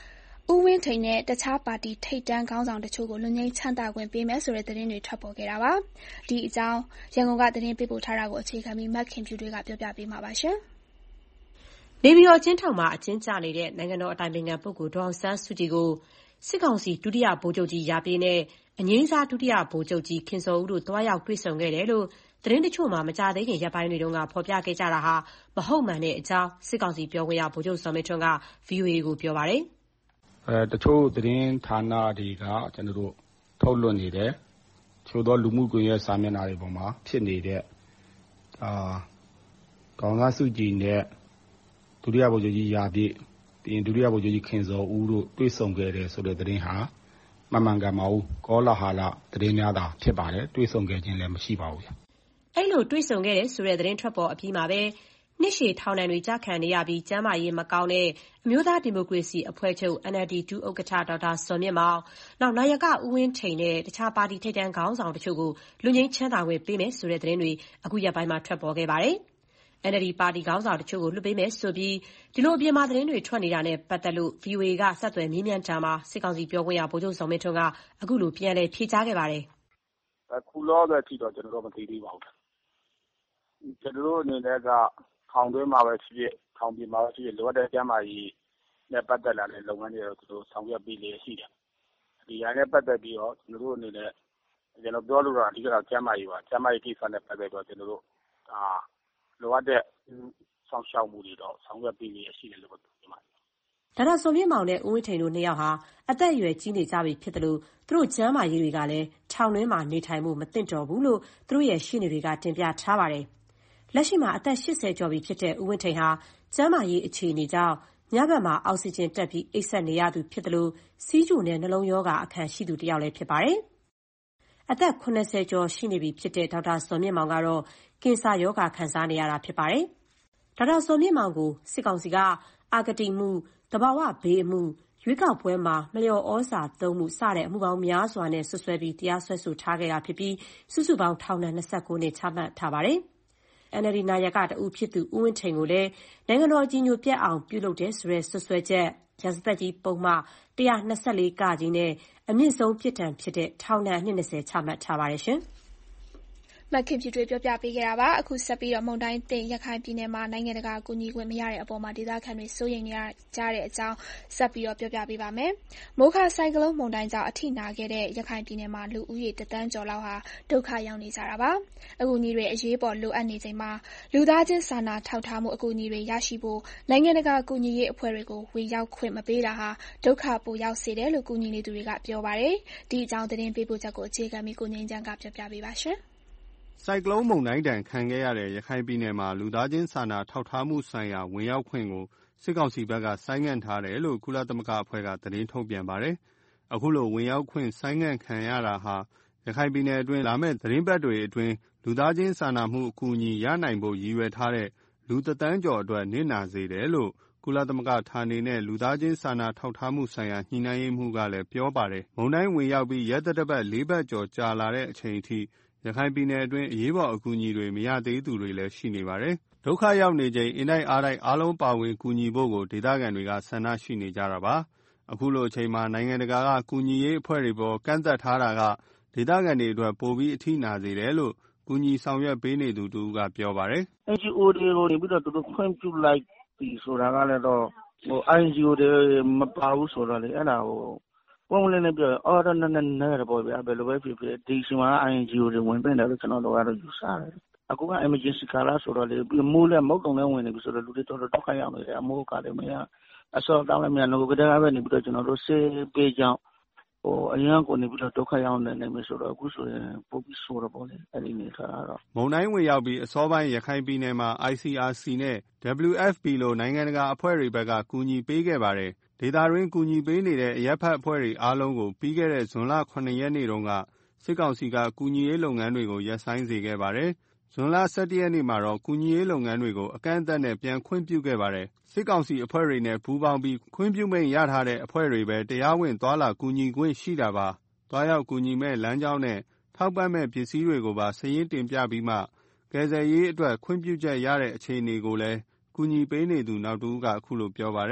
ဦးဝင်းထိန်နဲ့တခြားပါတီထိပ်တန်းခေါင်းဆောင်တချို့ကိုလွတ်ငြိမ်းချမ်းသာခွင့်ပေးမယ်ဆိုတဲ့သတင်းတွေထွက်ပေါ်ခဲ့တာပါ။ဒီအကြောင်းရန်ကုန်ကသတင်းပေးပို့ထားတာကိုအခြေခံပြီးမတ်ခင်ဖြူတွေကပြောပြပေးမှာပါရှင်။နေပြည်တော်အကျဉ်းထောင်မှာအကျဉ်းကျနေတဲ့နိုင်ငံတော်အတိုင်ပင်ခံပုဂ္ဂိုလ်ဒေါ်အောင်ဆန်းစုကြည်ကိုစစ်ကောင်စီဒုတိယဗိုလ်ချုပ်ကြီးရာပြည့်နဲ့အငြိမ်းစားဒုတိယဗိုလ်ချုပ်ကြီးခင်ဇော်ဦးတို့တွားရောက်တွေ့ဆုံခဲ့တယ်လို့သတင်းတချို့မှာမကြာသေးခင်ရက်ပိုင်းတွေကဖော်ပြခဲ့ကြတာဟာမဟုတ်မှန်တဲ့အကြောင်းစစ်ကောင်စီပြောခွင့်ရဗိုလ်ချုပ်ဇော်မင်းထွန်းက VOA ကိုပြောပါတယ်။တချို့သတင်းဌာနတွေကထုတ်လွှင့်နေတဲ့ချို့သောလူမှုကွန်ရက်စာမျက်နှာတွေပေါ်မှာဖြစ်နေတဲ့ဒေါ်အောင်ဆန်းစုကြည်နဲ့ဒုတိယဗိုလ်ချုပ်ကြီးရာပြည့်ပြီးရင်ဒုတိယဗိုလ်ချုပ်ကြီးခင်ဇော်ဦးတို့တွေ့ဆုံခဲ့တယ်ဆိုတဲ့သတင်းဟာမမှန်ကန်ပါဘူး။ကောလဟာလသတင်းများသာဖြစ်ပါတယ်။တွေ့ဆုံခဲ့ခြင်းလည်းမရှိပါဘူး။အဲ့လိုတွေ့ဆုံခဲ့တယ်ဆိုတဲ့သတင်းထွက်ပေါ်အပြီးမှာပဲနှစ်ရှည်ထောင်ဒဏ်တွေကျခံနေရပြီးကျန်းမာရေးမကောင်းတဲ့အမျိုးသားဒီမိုကရေစီအဖွဲ့ချုပ် NLD ဒုဥက္ကဋ္ဌဒေါက်တာဇော်မြင့်မောင်၊နာယကဦးဝင်းထိန်နဲ့တခြားပါတီထိပ်တန်းခေါင်းဆောင်တချို့ကိုလွတ်ငြိမ်းချမ်းသာခွင့်ပေးမယ်ဆိုတဲ့သတင်းတွေအခုရက်ပိုင်းမှာထွက်ပေါ်ခဲ့ပါတယ်။ NLD ပါတီခေါင်းဆောင်တချို့ကိုလွှတ်ပေးမယ်ဆိုပြီးဒီလိုအပြင်မှာသတင်းတွေထွက်နေတာနဲ့ပတ်သက်လို့ VOA ကဆက်သွယ်မေးမြန်းတာမှာစစ်ကောင်စီပြောခွင့်ရဗိုလ်ချုပ်ဇော်မင်းထွန်းကအခုလိုပြန်လည်ဖြေကြားခဲ့ပါတယ်။အခုလောဆယ်ထိတော့မသိသေးပါဘူး။ကျွန်တော်တို့အနေနဲ့ကထောင်တွင်းမှာပဲဖြစ်ဖြစ်ထောင်ပြင်မှာပဲဖြစ်ဖြစ်လိုအပ်တဲ့ကျန်းမာရေးနဲ့ပတ်သက်လာတဲ့လုပ်ငန်းတွေကိုသူတို့ဆောင်ရွက်ပေးလေရှိတယ်။ဒီဟာနဲ့ပတ်သက်ပြီးတော့ကျွန်တော်တို့အနေနဲ့ပြောလို့တော့အဓိကတော့ကျန်းမာရေးပါ။ကျန်းမာရေးကိစ္စနဲ့ပတ်သက်တော့ကျွန်တော်တို့လိုအပ်တဲ့ဆောင်ရှောက်မှုတွေတော့ဆောင်ရွက်ပေးလေရှိတယ်လို့ပြောမှာ။ဒေါက်တာဇော်မြင့်မောင်နဲ့ဦးဝင်းထိန်တို့နှစ်ယောက်ဟာအသက်အရွယ်ကြီးနေကြပြီဖြစ်တယ်လို့သူတို့ကျန်းမာရေးတွေကလည်းထောင်တွင်းမှာနေထိုင်မှုမသင့်တော်ဘူးလို့သူတို့ရဲ့ရှေ့နေတွေကတင်ပြထားပါတယ်။လက်ရှိမှာအသက်80ကျော်ပြီဖြစ်တဲ့ဦးဝင်းထိန်ဟာကျန်းမာရေးအခြေအနေကြောင့်ညဘက်မှာအောက်ဆီဂျင်တက်ပြီးအိပ်စက်နေရသူဖြစ်တယ်လို့ဆီးချိုနဲ့နှလုံးရောဂါအခံရှိသူတစ်ယောက်လည်းဖြစ်ပါတယ်။အသက်80ကျော်ရှိနေပြီဖြစ်တဲ့ဒေါက်တာဇော်မြင့်မောင်ကတော့ကင်ဆာရောဂါခံစားနေရတာဖြစ်ပါတယ်။ဒေါက်တာဇော်မြင့်မောင်ကိုစစ်ကောင်စီကအာဂတိမှု၊သဘာဝဘေးအမှု၊ရွေးကောက်ပွဲမှာမလျော်ဩဇာသုံးမှုစတဲ့အမှုပေါင်းများစွာနဲ့စွပ်စွဲပြီးတရားစွဲဆိုထားခဲ့တာဖြစ်ပြီးစုစုပေါင်းထောင်ဒဏ်29နှစ်ချမှတ်ထားပါတယ်။ NLD နာယကတဦးဖြစ်သူဦးဝင်းထိန်ကိုလည်းနိုင်ငံတော်အကြည်ညိုပျက်အောင်ပြုလုပ်တယ်ဆိုတဲ့စွပ်စွဲချက်ရာဇသတ်ကြီးပုဒ်မ124 (က) နဲ့အမြင့်ဆုံးပြစ်ဒဏ်ဖြစ်တဲ့ထောင်ဒဏ်အနှစ်20ချမှတ်ထားပါတယ်ရှင်။မခင်ဖြူတွေပြောပြပေးခဲ့တာပါအခုဆက်ပြီးတော့မုန်တိုင်းသင့်ရခိုင်ပြည်နယ်မှာနိုင်ငံတကာကူညီခွင့်မရတဲ့အပေါ်မှာဒေသခံတွေစိုးရိမ်နေကြတဲ့အကြောင်းဆက်ပြီးတော့ပြောပြပေးပါမယ်မိုးခဆိုင်ကလုန်းမုန်တိုင်းကြောင့်အထိနာခဲ့တဲ့ရခိုင်ပြည်နယ်မှာလူဦးရေ1 သန်းကျော်လောက်ဟာဒုက္ခရောက်နေကြတာပါအကူအညီတွေအရေးပေါ်လိုအပ်နေချိန်မှာလူသားချင်းစာနာထောက်ထားမှုအကူအညီတွေရရှိဖို့နိုင်ငံတကာကူညီရေးအဖွဲ့တွေကိုဝင်ရောက်ခွင့်မပေးတာဟာဒုက္ခပိုရောက်စေတယ်လို့ကူညီနေသူတွေကပြောပါတယ်ဒီအကြောင်းသတင်းပေးပို့ချက်ကိုအခြေခံပြီးကိုငြိမ်းချမ်းကပြောပြပေးပါရှင်ဆိုင်ကလုန်းမုန်တိုင်းဒဏ်ခံခဲ့ရတဲ့ရခိုင်ပြည်နယ်မှာလူသားချင်းစာနာထောက်ထားမှုဆိုင်ရာဝင်ရောက်ခွင့်ကိုစစ်ကောင်စီဘက်ကဆိုင်းငံ့ထားတယ်လို့ကုလသမဂ္ဂအဖွဲ့ကသတင်းထုတ်ပြန်ပါတယ်။အခုလိုဝင်ရောက်ခွင့်ဆိုင်းငံ့ခံရတာဟာရခိုင်ပြည်နယ်အတွင်းလာမယ့်သတင်းပတ်တွေအတွင်းလူသားချင်းစာနာမှုအကူအညီရနိုင်ဖို့ရည်ရွယ်ထားတဲ့လူ1 သန်းကျော်အတွက်နစ်နာစေတယ်လို့ကုလသမဂ္ဂဌာနေနဲ့လူသားချင်းစာနာထောက်ထားမှုဆိုင်ရာညှိနှိုင်းရေးမှူးကလည်းပြောပါတယ်။မုန်တိုင်းဝင်ရောက်ပြီးရက်သတ္တပတ်4 ပတ်ကျော်ကြာလာတဲ့အချိန်အထိရခိုင်ပြည်နယ်အတွင်းအရေးပေါ်အကူအညီတွေမရသေးသူတွေလည်းရှိနေပါတယ်။ဒုက္ခရောက်နေချိန်အင်တိုက်အားတိုက်အားလုံးပါဝင်ကူညီဖို့ကိုဒေသခံတွေကဆန္ဒရှိနေကြတာပါ။အခုလိုအချိန်မှာနိုင်ငံတကာကကူညီရေးအဖွဲ့တွေပေါ်ကန့်သက်ထားတာကဒေသခံတွေအတွက်ပိုပြီးအထိနာစေတယ်လို့ကူညီဆောင်ရွက်ပေးနေသူတူကပြောပါတယ်။ NGO တွေကိုနေပြီးတော့သူတို့ခွင့်ပြုလိုက်ပြီဆိုတာကလည်းတော့NGO တွေမပါဘူးဆိုတော့လေအဲ့ဒါကိုပုံလင်းနေပြောအော်တော့နဲ့ပေါ့ဗျာဘယ်လိုပဲဖြစ်ဖြစ်ဒီစီမှာ INGO တွေဝင်ပြင်တယ်လို့ကျွန်တော်တို့ကတော့ယူဆတယ်အခုက emergency ကာလဆိုတော့လေမိုးလည်းမုတ်တုံလည်းဝင်နေပြီဆိုတော့လူတွေတော်တော်ဒုက္ခရောက်နေတယ်အမိုးကလည်းမရအစောတောင်းလည်းမရငိုကြတဲ့ပဲနေပြီးတော့ကျွန်တော်တို့ဆေးပေးကြောင်းအရင်ကနေပြီးတော့ဒုက္ခရောက်နေပြီဆိုတော့အခုဆိုရင်ပို့ပြီးဆိုတော့ပေါ့လေအဲ့ဒီနေထားတော့မုန်တိုင်းဝင်ရောက်ပြီးအစောပိုင်းရခိုင်ပြည်နယ်မှာ ICRC နဲ့ WFP လိုနိုင်ငံတကာအဖွဲ့တွေဘက်ကကူညီပေးခဲ့ပါတယ်ဒေသတွင်းကူညီပေးနေတဲ့အရပ်ဖက်အဖွဲ့တွေအားလုံးကိုပြီးခဲ့တဲ့ဇွန်လ9 ရက်နေ့တုန်းကစစ်ကောင်စီကကူညီရေးလုပ်ငန်းတွေကိုရပ်ဆိုင်းစေခဲ့ပါတယ်။ဇွန်လ17 ရက်နေ့မှာတော့ကူညီရေးလုပ်ငန်းတွေကိုအကန့်အသတ်နဲ့ပြန်ခွင့်ပြုခဲ့ပါတယ်။စစ်ကောင်စီအဖွဲ့တွေနဲ့ပူးပေါင်းပြီးခွင့်ပြုမိန့်ရထားတဲ့အဖွဲ့တွေပဲတရားဝင်သွားလာကူညီခွင့်ရှိတာပါ။သွားရောက်ကူညီမဲ့လမ်းကြောင်းနဲ့ထောက်ပံ့မဲ့ပစ္စည်းတွေကိုပါစာရင်းတင်ပြပြီးမှကယ်ဆယ်ရေးအတွက်ခွင့်ပြုချက်ရတဲ့အခြေအနေကိုလည်းကူညီပေးနေသူနောက်တူကအခုလိုပြောပါတယ်။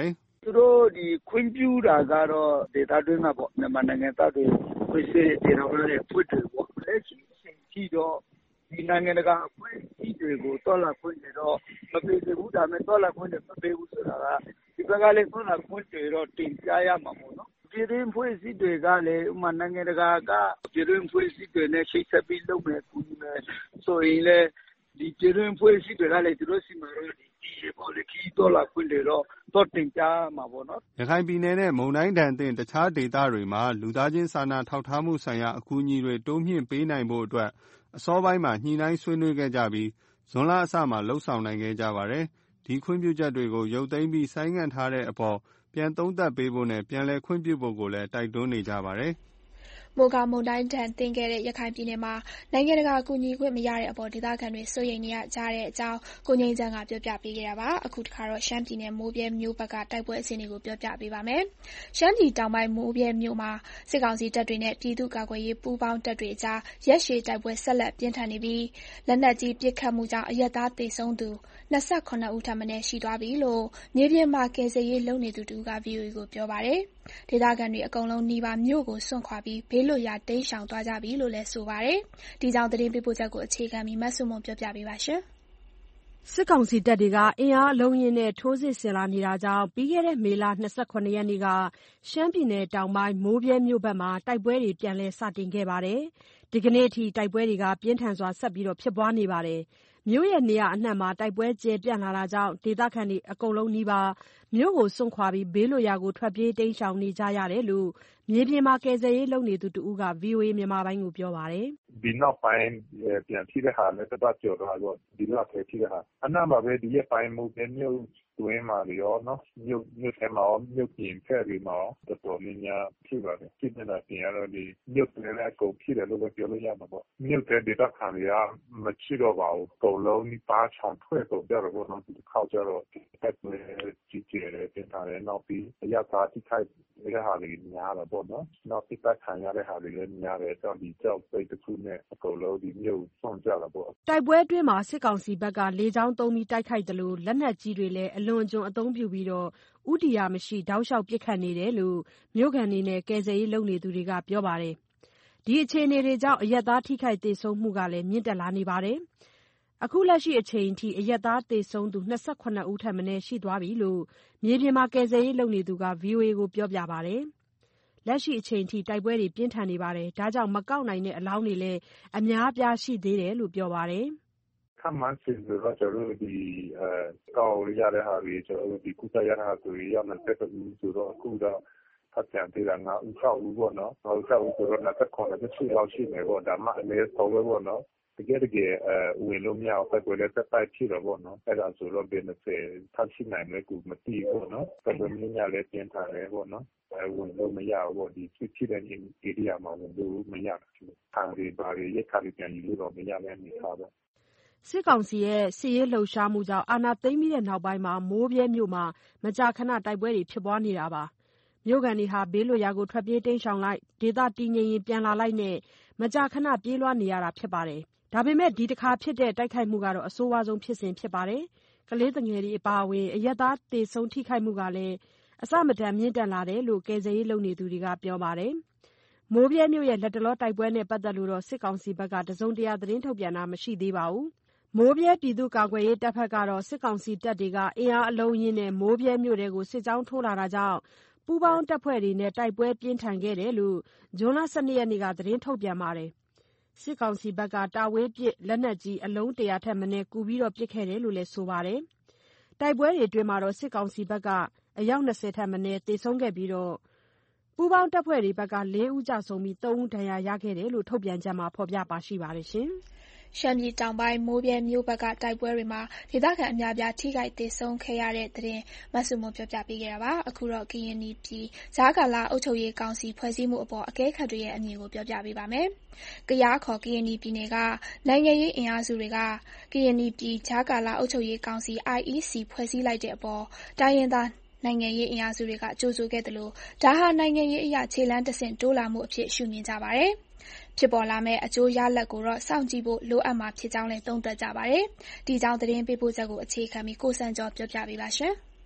သူတို့ခွင့်ပြုတာကတော့ဒေသတွင်းကပေါ့မြန်မာနိုင်ငံသားတွေခွင့်စစ်ဒေသတွင်းရဲ့အဖွဲ့တွေပေါ့လက်ရှိအချိန်ထိတော့ဒီနိုင်ငံတကာအဖွဲ့အစည်းတွေကိုတော်လာခွင့်တွေတော့မပေးဘူးဒါပေမဲ့တော်လာခွင့်တွေမပေးဘူးဆိုတာကဒီဘက်ကလည်းတော်လာခွင့်တွေတော့တင်ပြရမှာပေါ့နော်ပြည်တွင်းဖွဲ့စည်းတွေကလည်းဥမာနိုင်ငံတကာကပြည်တွင်းဖွဲ့စည်းတွေနဲ့ချိတ်ဆက်ပြီးလုပ်မယ်ကူညီမယ်ဆိုရင်လည်းဒီပြည်တွင်းဖွဲ့စည်းတွေကလည်းသူတို့စီမှာတော့ဒီပေါ်လေခီတော်လာခွင့်တွေတော့တင်ပြမှာပေါ့နော်ရခိုင်ပြည်နယ်နဲ့မုန်တိုင်းဒဏ်သင့်တခြားဒေသတွေမှာလူသားချင်းစာနာထောက်ထားမှုဆိုင်ရာအကူအညီတွေတိုးမြှင့်ပေးနိုင်ဖို့အတွက်အစောပိုင်းမှာညှိနှိုင်းဆွေးနွေးခဲ့ကြပြီးဇွန်လအစမှာလှုပ်ဆောင်နိုင်ခဲ့ကြပါတယ်။ဒီခွင့်ပြုချက်တွေကိုရုပ်သိမ်းပြီးဆိုင်းငံ့ထားတဲ့အပေါ်ပြန်သုံးသပ်ပေးဖို့နဲ့ပြန်လည်ခွင့်ပြုဖို့ကိုလည်းတိုက်တွန်းနေကြပါတယ်။မိုခါမုန်တိုင်းဒဏ်သင့်ခဲ့တဲ့ရခိုင်ပြည်နယ်မှာနိုင်ငံတကာကူညီခွင့်မရတဲ့အပေါ်ဒေသခံတွေစိုးရိမ်နေကြတဲ့အကြောင်းကိုငြိမ်းချမ်းကပြောပြပေးခဲ့တာပါ။အခုတစ်ခါတော့ရှမ်းပြည်နယ်မိုးဗြဲမြို့ဘက်ကတိုက်ပွဲအခြေအနေကိုပြောပြပေးပါမယ်။ရှမ်းပြည်တောင်ပိုင်းမိုးဗြဲမြို့မှာစစ်ကောင်စီတပ်တွေနဲ့ပြည်သူ့ကာကွယ်ရေးပူးပေါင်းတပ်တွေအကြားရက်ရှည်တိုက်ပွဲဆက်လက်ပြင်းထန်နေပြီးလက်နက်ကြီးပစ်ခတ်မှုကြောင့်အရပ်သားသေဆုံးသူ28ဦးထပ်မံရှိသွားပြီလို့မြေပြင်မှာကယ်ဆယ်ရေးလုပ်နေသူတူက VOA ကိုပြောပါတယ်။ဒေသခံတွေအကုန်လုံးနှီးပါမြို့ကိုစွန့်ခွာပြီးဘေးလွတ်ရာတိမ်းရှောင်သွားကြပြီလို့လည်းဆိုပါတယ်။ဒီကြောင့်သတင်းပေးပို့ချက်ကိုအခြေခံပြီးမဆုမွန်ပြောပြပေးပါရှင်။စစ်ကောင်စီတပ်တွေကအင်အားအလုံးအရင်းနဲ့ထိုးစစ်ဆင်လာနေတာကြောင့်ပြီးခဲ့တဲ့မေလ28ရက်နေ့ကရှမ်းပြည်နယ်တောင်ပိုင်းမိုးဗြဲမြို့ဘက်မှာတိုက်ပွဲတွေပြန်လည်စတင်ခဲ့ပါတယ်။ဒီကနေ့အထိတိုက်ပွဲတွေကပြင်းထန်စွာဆက်ပြီးဖြစ်ပွားနေပါတယ်။မြို့ရဲ့နေရာအနှံ့မှာတိုက်ပွဲကျယ်ပြန့်လာတာကြောင့်ဒေသခံတွေအကုန်လုံးနီးပါးမြို့ကိုစွန့်ခွာပြီးဘေးလွတ်ရာကိုထွက်ပြေးတိမ်းရှောင်နေကြရတယ်လို့မြေပြင်မှာကယ်ဆယ်ရေးလုပ်နေသူတဦးက VOA မြန်မာပိုင်းကိုပြောပါတယ်။ဒီနောက်ပိုင်းပြန်ဖြစ်တဲ့ဟာလည်းတစ်ပတ်ကျော်တော့ဒီလောက်ပဲဖြစ်တဲ့ဟာအနားမှာပဲဒီရက်ပိုင်းမိုးဗြဲမြို့တွင်းမှာရောနော်မြို့ထဲမှာရောမြို့ပြင်ဖက်တွေမှာတော်တော်များများဖြစ်ပါတယ်ဖြစ်နေတာပြင်ရတော့ဒီမြို့ထဲလည်းအကုန်ဖြစ်တယ်လို့ပြောလို့ရမှာပေါ့မြို့ထဲဒေသခံတွေကမရှိတော့ပါဘူးအကုန်လုံးဒီပါချောင်ထွက်ကုန်ကြတော့ပေါ့နော်ဒီခေါက်ကြတော့တက်နေကြီးကျယ်တယ်ပြင်ထားတယ်နောက်ပြီးအရသာတိခိုက်တဲ့ဟာတွေများတာပေါ့နော်နောက်ပြတ်ခံရတဲ့ဟာတွေလည်းများတယ်တော့ဒီကြောက်ပိတ်တစ်ခုနဲ့အကုန်လုံးဒီမြို့စွန့်ကြတာပေါ့တိုက်ပွဲအတွင်းမှာစစ်ကောင်စီဘက်ကလေကြောင်းသုံးပြီးတိုက်ခိုက်တယ်လို့လက်နက်ကြီးတွေလည်းအလွန်အကျွံအသုံးပြုပြီးဥတီယာမရှိတောက်လျှောက်ပစ်ခတ်နေတယ်လို့မြို့ခံတွေနဲ့ကယ်ဆယ်ရေးလုပ်နေသူတွေကပြောပါတယ်ဒီအခြေအနေတွေကြောင့်အရပ်သားထိခိုက်သေဆုံးမှုကလည်းမြင့်တက်လာနေပါတယ်အခုလက်ရှိအချိန်ထိအရပ်သားသေဆုံးသူ28ဦးထပ်မံရှိသွားပြီလို့မြေပြင်မှာကယ်ဆယ်ရေးလုပ်နေသူက VOA ကိုပြောပြပါတယ်လက်ရှိအချိန်ထိတိုက်ပွဲတွေပြင်းထန်နေပါတယ်ဒါကြောင့်မကောက်နိုင်တဲ့အလောင်းတွေလည်းအများအပြားရှိသေးတယ်လို့ပြောပါတယ်ခမ်းမှန်းစစ်ဆိုတော့ကျွန်တော်တို့ဒီကောက်ရတဲ့ဟာတွေကျွန်တော်တို့ဒီကုသရတဲ့ဟာတွေရမှတက်တူဆိုတော့အခုတော့ဖတ်ပြန်သေးတာ9ဦး6ဦးပေါ့နော်6ဦးဆိုတော့29လောက်ရှိနေပေါ့ဒါမှအနည်းဆုံးပဲပေါ့နော်တကယ်ဝင်လို့မရအောင်ပဲလည်းတက်တိုက်ဖြစ်တော့ပေါ့နော်အဲ့ဒါဆိုတော့ဘယ်နဲ့ထပ်ရှိနိုင်လဲကူမသိဘူးပေါ့နော်တော်တော်များများလည်းပြင်ထားတယ်ပေါ့နော်ဝင်လို့မရဘူးပေါ့ဒီဖြစ်တဲ့ area မှာဝင်လို့မရဘူးခံတွေပါရရက်ခါပြန်ယူလို့တော့မရလည်းနေထားပဲစစ်ကောင်စီရဲ့စစ်ရေးလှုပ်ရှားမှုကြောင့်အာဏာသိမ်းပြီးတဲ့နောက်ပိုင်းမှာမိုးဗြဲမြို့မှာမကြာခဏတိုက်ပွဲတွေဖြစ်ပွားနေတာပါမြို့ကန်တွေဟာဘေးလွတ်ရာကိုထွက်ပြေးတိမ်းရှောင်လိုက်ဒေသတည်ငြိမ်ရင်ပြန်လာလိုက်နဲ့မကြာခဏပြေးလွှားနေရတာဖြစ်ပါတယ်ဒါပေမဲ့ဒီတစ်ခါဖြစ်တဲ့တိုက်ခိုက်မှုကတော့အဆိုးဝါးဆုံးဖြစ်စဉ်ဖြစ်ပါတယ်ကလေးငယ်တွေအပါအဝင်အရပ်သားသေဆုံးထိခိုက်မှုကလည်းအစမတန်မြင့်တက်လာတယ်လို့ကယ်ဆယ်ရေးလုပ်နေသူတွေကပြောပါတယ်မိုးဗြဲမြို့ရဲ့လက်တလောတိုက်ပွဲနဲ့ပတ်သက်လို့စစ်ကောင်စီဘက်ကတစုံတရာသတင်းထုတ်ပြန်တာမရှိသေးပါဘူးမိုးဗြဲပြည်သူ့ကာကွယ်ရေးတပ်ဖက်ကတော့စစ်ကောင်စီတပ်တွေကအင်အားအလုံးရင်းနဲ့မိုးဗြဲမြို့ထဲကိုစစ်ကြောင်းထိုးလာတာကြောင့်ပူးပေါင်းတပ်ဖွဲ့တွေနဲ့တိုက်ပွဲပြင်းထန်ခဲ့တယ်လို့ဇွန်လ12ရက်နေ့ကသတင်းထုတ်ပြန်ပါတယ်စစ်ကောင်စီဘက်ကတာဝေးပစ်လက်နက်ကြီးအလုံး100ထက်မနည်းကူပြီးပစ်ခဲ့တယ်လို့လည်းဆိုပါတယ်တိုက်ပွဲတွေအတွင်းမှာစစ်ကောင်စီဘက်ကအယောက်20ထက်မနည်းသေဆုံးခဲ့ပြီးပူးပေါင်းတပ်ဖွဲ့တွေဘက်က4ဦးကြာဆုံးပြီး3ဦးဒဏ်ရာရခဲ့တယ်လို့ထုတ်ပြန်ချက်မှာဖော်ပြပါရှိပါတယ်ရှင်ရှမ်းပြည်တောင်ပိုင်းမိုးဗြဲမြို့ဘက်ကတိုက်ပွဲတွေမှာဒေသခံအများပြားထိခိုက်သေဆုံးခဲ့ရတဲ့တဲ့မဆုမပြောပြပေးခဲ့တာပါအခုတော့ကရင်ပြည်ဂျာကာလာအုပ်ချုပ်ရေးကောင်စီဖွဲ့စည်းမှုအပေါ်အကဲခတ်တွေရဲ့အမြင်ကိုပြောပြပေးပါမယ်ကရားခေါ်ကရင်ပြည်နယ်ကနိုင်ငံရေးအင်အားစုတွေကကရင်ပြည်ဂျာကာလာအုပ်ချုပ်ရေးကောင်စီ IEC ဖွဲ့စည်းလိုက်တဲ့အပေါ်တိုင်းရင်းသားနိုင်ငံရေးအင်အားစုတွေကကြိုဆိုခဲ့တယ်လို့ဒါဟာနိုင်ငံရေးအရာခြေလှမ်းတစ်ဆင့်တိုးလာမှုအဖြစ်ရှုမြင်ကြပါတယ်ဖြစ်ပေါ်လာမယ့်အကျိုးရလဒ်ကိုတော့စောင့်ကြည့်ဖို့လိုအပ်မှာဖြစ်ကြောင်းလည်းသုံးသပ်ကြပါတယ်။ဒီကြောင့်သတင်းပေးပို့ချက်ကိုအခြေခံပြီးကိုစံကျော်ပြောပြပေးပါရှင်။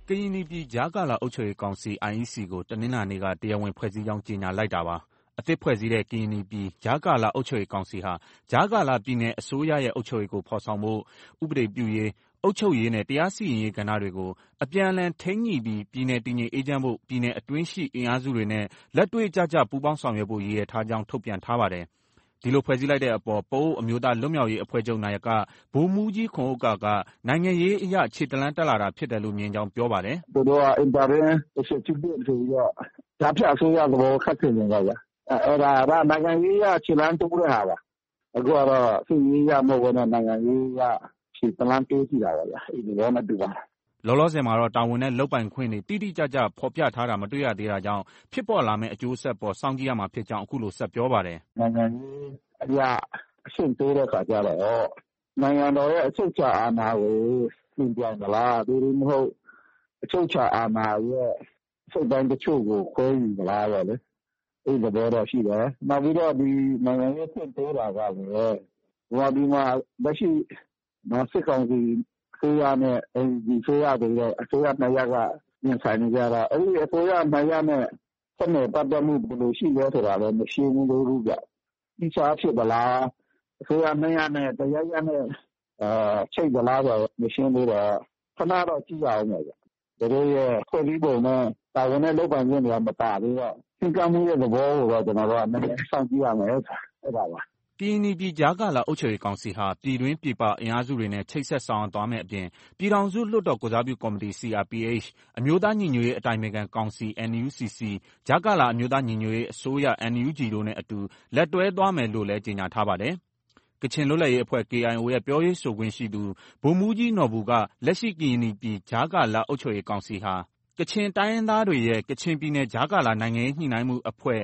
ကရင်နီပြည်ကြားကာလအုပ်ချုပ်ရေးကောင်စီ IEC ကိုတနင်္လာနေ့ကတရားဝင်ဖွဲ့စည်းကြောင်းကြေညာလိုက်တာပါ။အသစ်ဖွဲ့စည်းတဲ့ကရင်နီပြည်ကြားကာလအုပ်ချုပ်ရေးကောင်စီဟာကြားကာလပြည်နယ်အစိုးရရဲ့အုပ်ချုပ်ရေးကိုဖော်ဆောင်ဖို့ဥပဒေပြုရေးအုပ်ချုပ်ရေးနဲ့တရားစီရင်ရေးကဏ္ဍတွေကိုအပြန်အလှန်ထိန်းညှိပြီးပြည်နယ်တည်ငြိမ်အေးချမ်းဖို့ပြည်နယ်အတွင်းရှိအင်အားစုတွေနဲ့လက်တွေ့ကျကျပူးပေါင်းဆောင်ရွက်ဖို့ရည်ရွယ်ထားကြောင်းထုတ်ပြန်ထားပါတယ်။ဒီလိုဖွဲ့စည်းလိုက်တဲ့အပေါ်ပအိုဝ်းအမျိုးသားလွတ်မြောက်ရေးအဖွဲ့ချုပ်နာယကဗိုလ်မှူးကြီးခွန်ဥက္ကာကနိုင်ငံရေးအရခြေတလှမ်းတက်လာတာဖြစ်တယ်လို့မြင်ကြောင်းပြောပါတယ်။သူတို့က interim executive ဆိုပြီးတော့ကြားဖြတ်အစိုးရသဘောခတ်ဆင်နေတာဗျ။အဲ့ဒါနိုင်ငံရေးအရခြေလှမ်းတိုးတဲ့ဟာပါ။အခုကတော့စစ်ရေးအရမဟုတ်ဘဲနဲ့နိုင်ငံရေးအရခြေတလှမ်းတိုးကြည့်တာပါဗျ။အဲ့ဒီတော့မတူပါဘူး။လောလောဆယ်မှာတော့တာဝန်နဲ့လုပ်ပိုင်ခွင့်တွေတိတိကျကျဖော်ပြထားတာမတွေ့ရသေးတာကြောင့်ဖြစ်ပေါ်လာမယ့်အကျိုးဆက်ပေါ်စောင့်ကြည့်ရမှာဖြစ်ကြောင်းအခုလိုဆက်ပြောပါတယ်။နိုင်ငံရေးအရအဆင့်တိုးတဲ့အခါကျတော့နိုင်ငံတော်ရဲ့အချုပ်အခြာအာဏာကိုပြင်ပြမလားဒါမှမဟုတ်အချုပ်အခြာအာဏာရဲ့စိတ်ပိုင်းတချို့ကိုခွဲယူမလားပဲလေအဲ့ဒီဘောတော့ရှိတယ်နောက်ပြီးတော့ဒီနိုင်ငံရေးဆင့်တိုးတာကလည်းဒီမှာလက်ရှိစစ်ကောင်စီဆိုရနဲ့ဒီဆိုရတဲ့အစိုးရနှစ်ရပ်ကပြင်ဆိုင်နေကြတာအဲ့ဒီအစိုးရနှစ်ရပ်နဲ့ဆက်နေပတ်သက်မှုဘယ်လိုရှိလဲဆိုတာလည်းမရှိဘူးလို့ဗျဒီစားဖြစ်ပါလားအစိုးရနှစ်ရပ်နဲ့တရားရနဲ့ချိတ်ပါလားဆိုမရှင်းသေးတော့ခဏတော့ကြည့်ရအောင်ဗျတို့ရဲ့ဖွဲ့စည်းပုံနဲ့တာဝန်နဲ့လုပ်ပိုင်ခွင့်တွေကမပါသေးတော့သင်္ကန်းမှုရဲ့သဘောကိုတော့ကျွန်တော်တို့ကနည်းနည်းစောင့်ကြည့်ရမယ်အဲ့ဒါပါကရင်နီပြည်ကြားကာလအုပ်ချုပ်ရေးကောင်စီဟာပြည်တွင်းပြည်ပအင်အားစုတွေနဲ့ချိတ်ဆက်ဆောင်သွားမယ့်အပြင်ပြည်ထောင်စုလွှတ်တော်ကိုစားပြုကော်မတီ CRPH အမျိုးသားညီညွတ်ရေးအတိုင်ပင်ခံကောင်စီ NUCC ကြားကာလအမျိုးသားညီညွတ်ရေးအစိုးရ NUG တို့နဲ့အတူလက်တွဲသွားမယ်လို့လည်းကြေညာထားပါတယ်။ကချင်လွတ်လပ်ရေးအဖွဲ့ KIO ရဲ့ပြောရေးဆိုခွင့်ရှိသူဗိုလ်မှူးကြီးနော်ဘူကလက်ရှိကရင်နီပြည်ကြားကာလအုပ်ချုပ်ရေးကောင်စီဟာကချင်တိုင်းရင်းသားတွေရဲ့ကချင်ပြည်နယ်ကြားကာလနိုင်ငံရေးညှိနှိုင်းမှုအဖွဲ့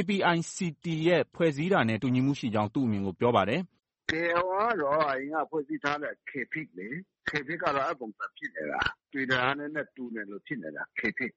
KPICT ရဲ့ဖွဲ့စည်းတာနဲ့တူညီမှုရှိကြောင်းသူ့အမြင်ကိုပြောပါတယ်။ KIO ကတော့အရင်ကဖွဲ့စည်းထားတဲ့ KPIC လေ KPIC ကတော့အပုံစံဖြစ်နေတာတွေ့တာနဲ့တူနေလို့ဖြစ်နေတာ KPIC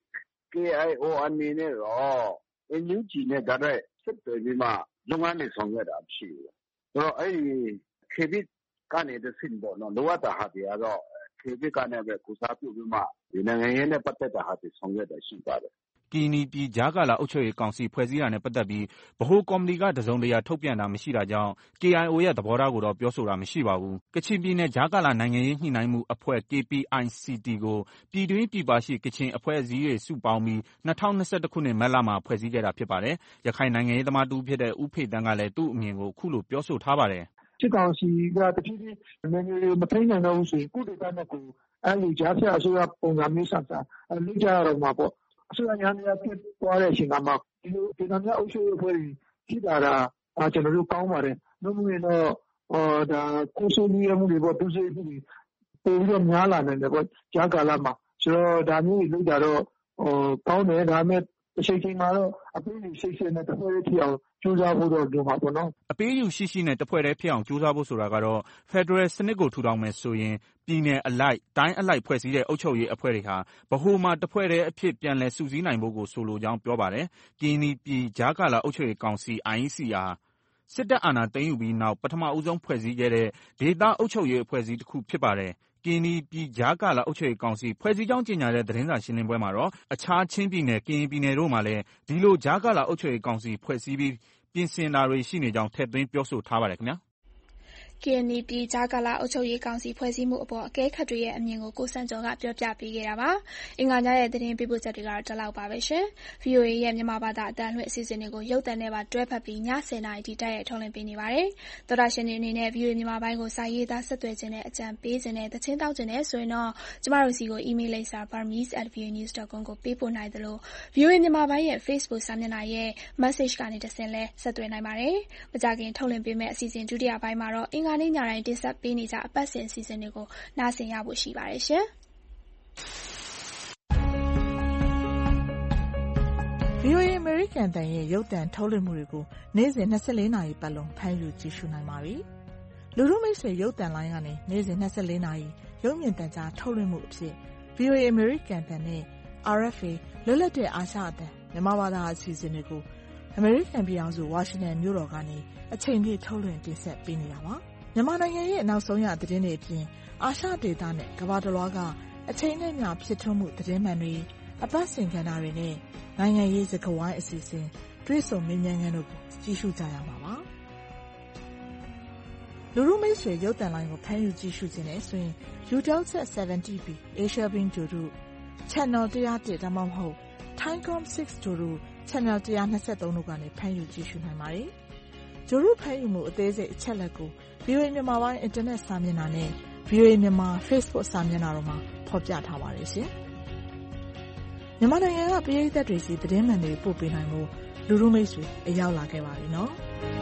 KIO အနေနဲ့တော့ NUG နဲ့ဒါနဲ့ဆက်သွယ်ပြီးမှလုပ်ငန်းတွေဆောင်ရွက်တာရှိတယ်။ဆိုတော့အဲ့ဒီ KPIC ကနေတဆင့်ပေါ့နော်လိုအပ်တာဟာတွေကတော့ KPIC ကနေပဲကိုစားပြုပြီးမှဒီနိုင်ငံရေးနဲ့ပတ်သက်တာဟာတွေဆောင်ရွက်တာရှိပါတယ်ကရင်နီပြည်ကြားကာလအုပ်ချုပ်ရေးကောင်စီဖွဲ့စည်းတာနဲ့ပတ်သက်ပြီးဗဟိုကော်မတီကတစုံတရာထုတ်ပြန်တာမရှိတာကြောင့် KIO ရဲ့သဘောထားကိုတော့ပြောဆိုတာမရှိပါဘူး။ကချင်ပြည်နယ်ကြားကာလနိုင်ငံရေးညှိနှိုင်းမှုအဖွဲ့ KPICT ကိုပြည်တွင်းပြည်ပရှိကချင်အဖွဲ့အစည်းတွေစုပေါင်းပြီး2021ခုနှစ်မတ်လမှာဖွဲ့စည်းခဲ့တာဖြစ်ပါတယ်။ရခိုင်နိုင်ငံရေးသမားတူဖြစ်တဲ့ဦးဖေတန်းကလည်းသူ့အမြင်ကိုအခုလိုပြောဆိုထားပါတယ်။စစ်ကောင်စီကတဖြည်းဖြည်းနိုင်ငံရေးမထိန်းနိုင်တော့ဘူးဆိုရင်ကုဒေသနဲ့ကိုအဲ့လိုကြားဖြတ်အစိုးရပုံစံမျိုးဆက်တာလုပ်ကြရတော့မှာပေါ့အစိုးရညာနေရာပြသွားတဲ့အချိန်မှာဒီလိုဒေသများအုပ်ချုပ်ရေးအဖွဲ့ကြီးရှိတာကျွန်တော်တို့ကောင်းပါတယ်။နှုတ်မြင်တော့ဒါကိုယ်ဆိုးရမှုတွေပေါ့သူစိတ်မှုတွေပိုပြီးတော့များလာနိုင်တယ်ပေါ့ကြားကာလမှာဆိုတော့ဒါမျိုးတွေလုပ်တာတော့ကောင်းတယ်ဒါပေမဲ့အချိန်မှာတော့အပေးယူရှိရှိနဲ့တဖွဲ့ဖြစ်အောင်ကြိုးစားဖို့တော့လိုမှာပေါ့နော်အပေးယူရှိရှိနဲ့တဖွဲ့တည်းဖြစ်အောင်ကြိုးစားဖို့ဆိုတာကတော့ Federal စနစ်ကိုထူထောင်မယ်ဆိုရင်ပြည်နယ်အလိုက်တိုင်းအလိုက်ဖွဲ့စည်းတဲ့အုပ်ချုပ်ရေးအဖွဲ့တွေဟာဗဟိုမှာတဖွဲ့တည်းအဖြစ်ပြန်လည်စုစည်းနိုင်ဖို့ကိုဆိုလိုကြောင်းပြောပါတယ်။ကရင်နီပြည်ကြားကာလအုပ်ချုပ်ရေးကောင်စီ IEC ဟာစစ်တပ်အာဏာသိမ်းယူပြီးနောက်ပထမဦးဆုံးဖွဲ့စည်းခဲ့တဲ့ဒေသအုပ်ချုပ်ရေးအဖွဲ့အစည်းတစ်ခုဖြစ်ပါတယ်။ကရင်နီပြည်ကြားကာလအုပ်ချုပ်ရေးကောင်စီဖွဲ့စည်းကြောင်းကြေညာတဲ့သတင်းစာရှင်းလင်းပွဲမှာတော့အခြားချင်းပြည်နယ်ကရင်ပြည်နယ်တို့မှာလည်းဒီလိုကြားကာလအုပ်ချုပ်ရေးကောင်စီဖွဲ့စည်းပြီးပြင်ဆင်တာတွေရှိနေကြောင်းထည့်သွင်းပြောဆိုထားပါတယ်ခင်ဗျာကရင်နီပြည်ကြားကာလအုပ်ချုပ်ရေးကောင်စီဖွဲ့စည်းမှုအပေါ်အကဲခတ်တွေရဲ့အမြင်ကိုကိုစံကျော်ကပြောပြပေးခဲ့တာပါ။အင်္ဂါညရဲ့သတင်းပေးပို့ချက်တွေကတော့ဒီလောက်ပါပဲရှင်။ VOA ရဲ့မြန်မာဘာသာအတန်းလွှင့်အစီအစဉ်တွေကိုရုပ်သံနဲ့ပါတွဲဖက်ပြီးည10:00နာရီထိတိုက်ရိုက်ထုတ်လွှင့်ပေးနေပါတယ်။သောတာရှင်တွေအနေနဲ့ VOA မြန်မာပိုင်းကိုစာရေးသားဆက်သွယ်ခြင်းနဲ့အကြံပေးခြင်းနဲ့သချင်းတောက်ခြင်းနဲ့ဆိုရင်တော့ကျမတို့စီကို email လိပ်စာ burmese@voanews.com ကိုပေးပို့နိုင်သလို VOA မြန်မာပိုင်းရဲ့ Facebook စာမျက်နှာရဲ့ message ကနေတဆင့်လဲဆက်သွယ်နိုင်ပါတယ်။မကြခင်ထုတ်လွှင့်ပေးမယ့်အစီအစဉ်ဒုတိယပိုင်းမှာတော့အင်္ဂါနေ့ညတိုင်းတင်ဆက်ပေးနေကြအပတ်စဉ်အစီအစဉ်တွေကိုနားဆင်ရဖို့ရှိပါတယ်ရှင်။ VOA American တန်ရဲ့ရုပ်သံထုတ်လွှင့်မှုတွေကိုနေ့စဉ်24နာရီပတ်လုံးဖမ်းယူကြည့်ရှုနိုင်ပါပြီ။လူထုမိတ်ဆွေရုပ်သံလိုင်းကနေနေ့စဉ်24နာရီရုပ်မြင်သံကြားထုတ်လွှင့်မှုအဖြစ် VOA American တန်နဲ့ RFA လွတ်လပ်တဲ့အာရှအသံမြန်မာဘာသာအစီအစဉ်တွေကို American ပြည်ထောင်စု Washington မြို့တော်ကနေအချိန်ပြည့်ထုတ်လွှင့်တင်ဆက်ပေးနေတာပါ။မြန်မာနိုင်ငံရဲ့နောက်ဆုံးရသတင်းတွေအပြင်အာရှဒေသနဲ့ကမ္ဘာတစ်လွှားကအချိန်နဲ့မျှဖြစ်ထွန်းမှုသတင်းမှန်တွေအပတ်စဉ်ကဏ္ဍတွေနဲ့နိုင်ငံရေးစကားဝိုင်းအစီအစဉ်တွေ့ဆုံမေးမြန်းခန်းတို့ကိုကြည့်ရှုကြရမှာပါလူမှုမိတ်ဆွေရုပ်သံလိုင်းကိုဖမ်းယူကြည့်ရှုခြင်းနဲ့ဆိုရင် Eutelsat 70B Asia Beam တို့ Channel 101ဒါမှမဟုတ် Thaicom 6တို့ Channel 123တို့ကနေဖမ်းယူကြည့်ရှုနိုင်ပါတယ်ဂျိုရုဖမ်းယူမှုအသေးစိတ်အချက်လက်ကို VOA မြန်မာပိုင်းအင်တာနက်စာမျက်နှာနဲ့ VOA မြန်မာ Facebook စာမျက်နှာတို့မှာဖော်ပြထားပါတယ်ရှင်မြန်မာနိုင်ငံကပြည်သက်တွေစီသတင်းမှန်တွေပို့ပေးနိုင်မှုလူမှုမိတ်ဆွေအရောက်လာခဲ့ပါပြီနော်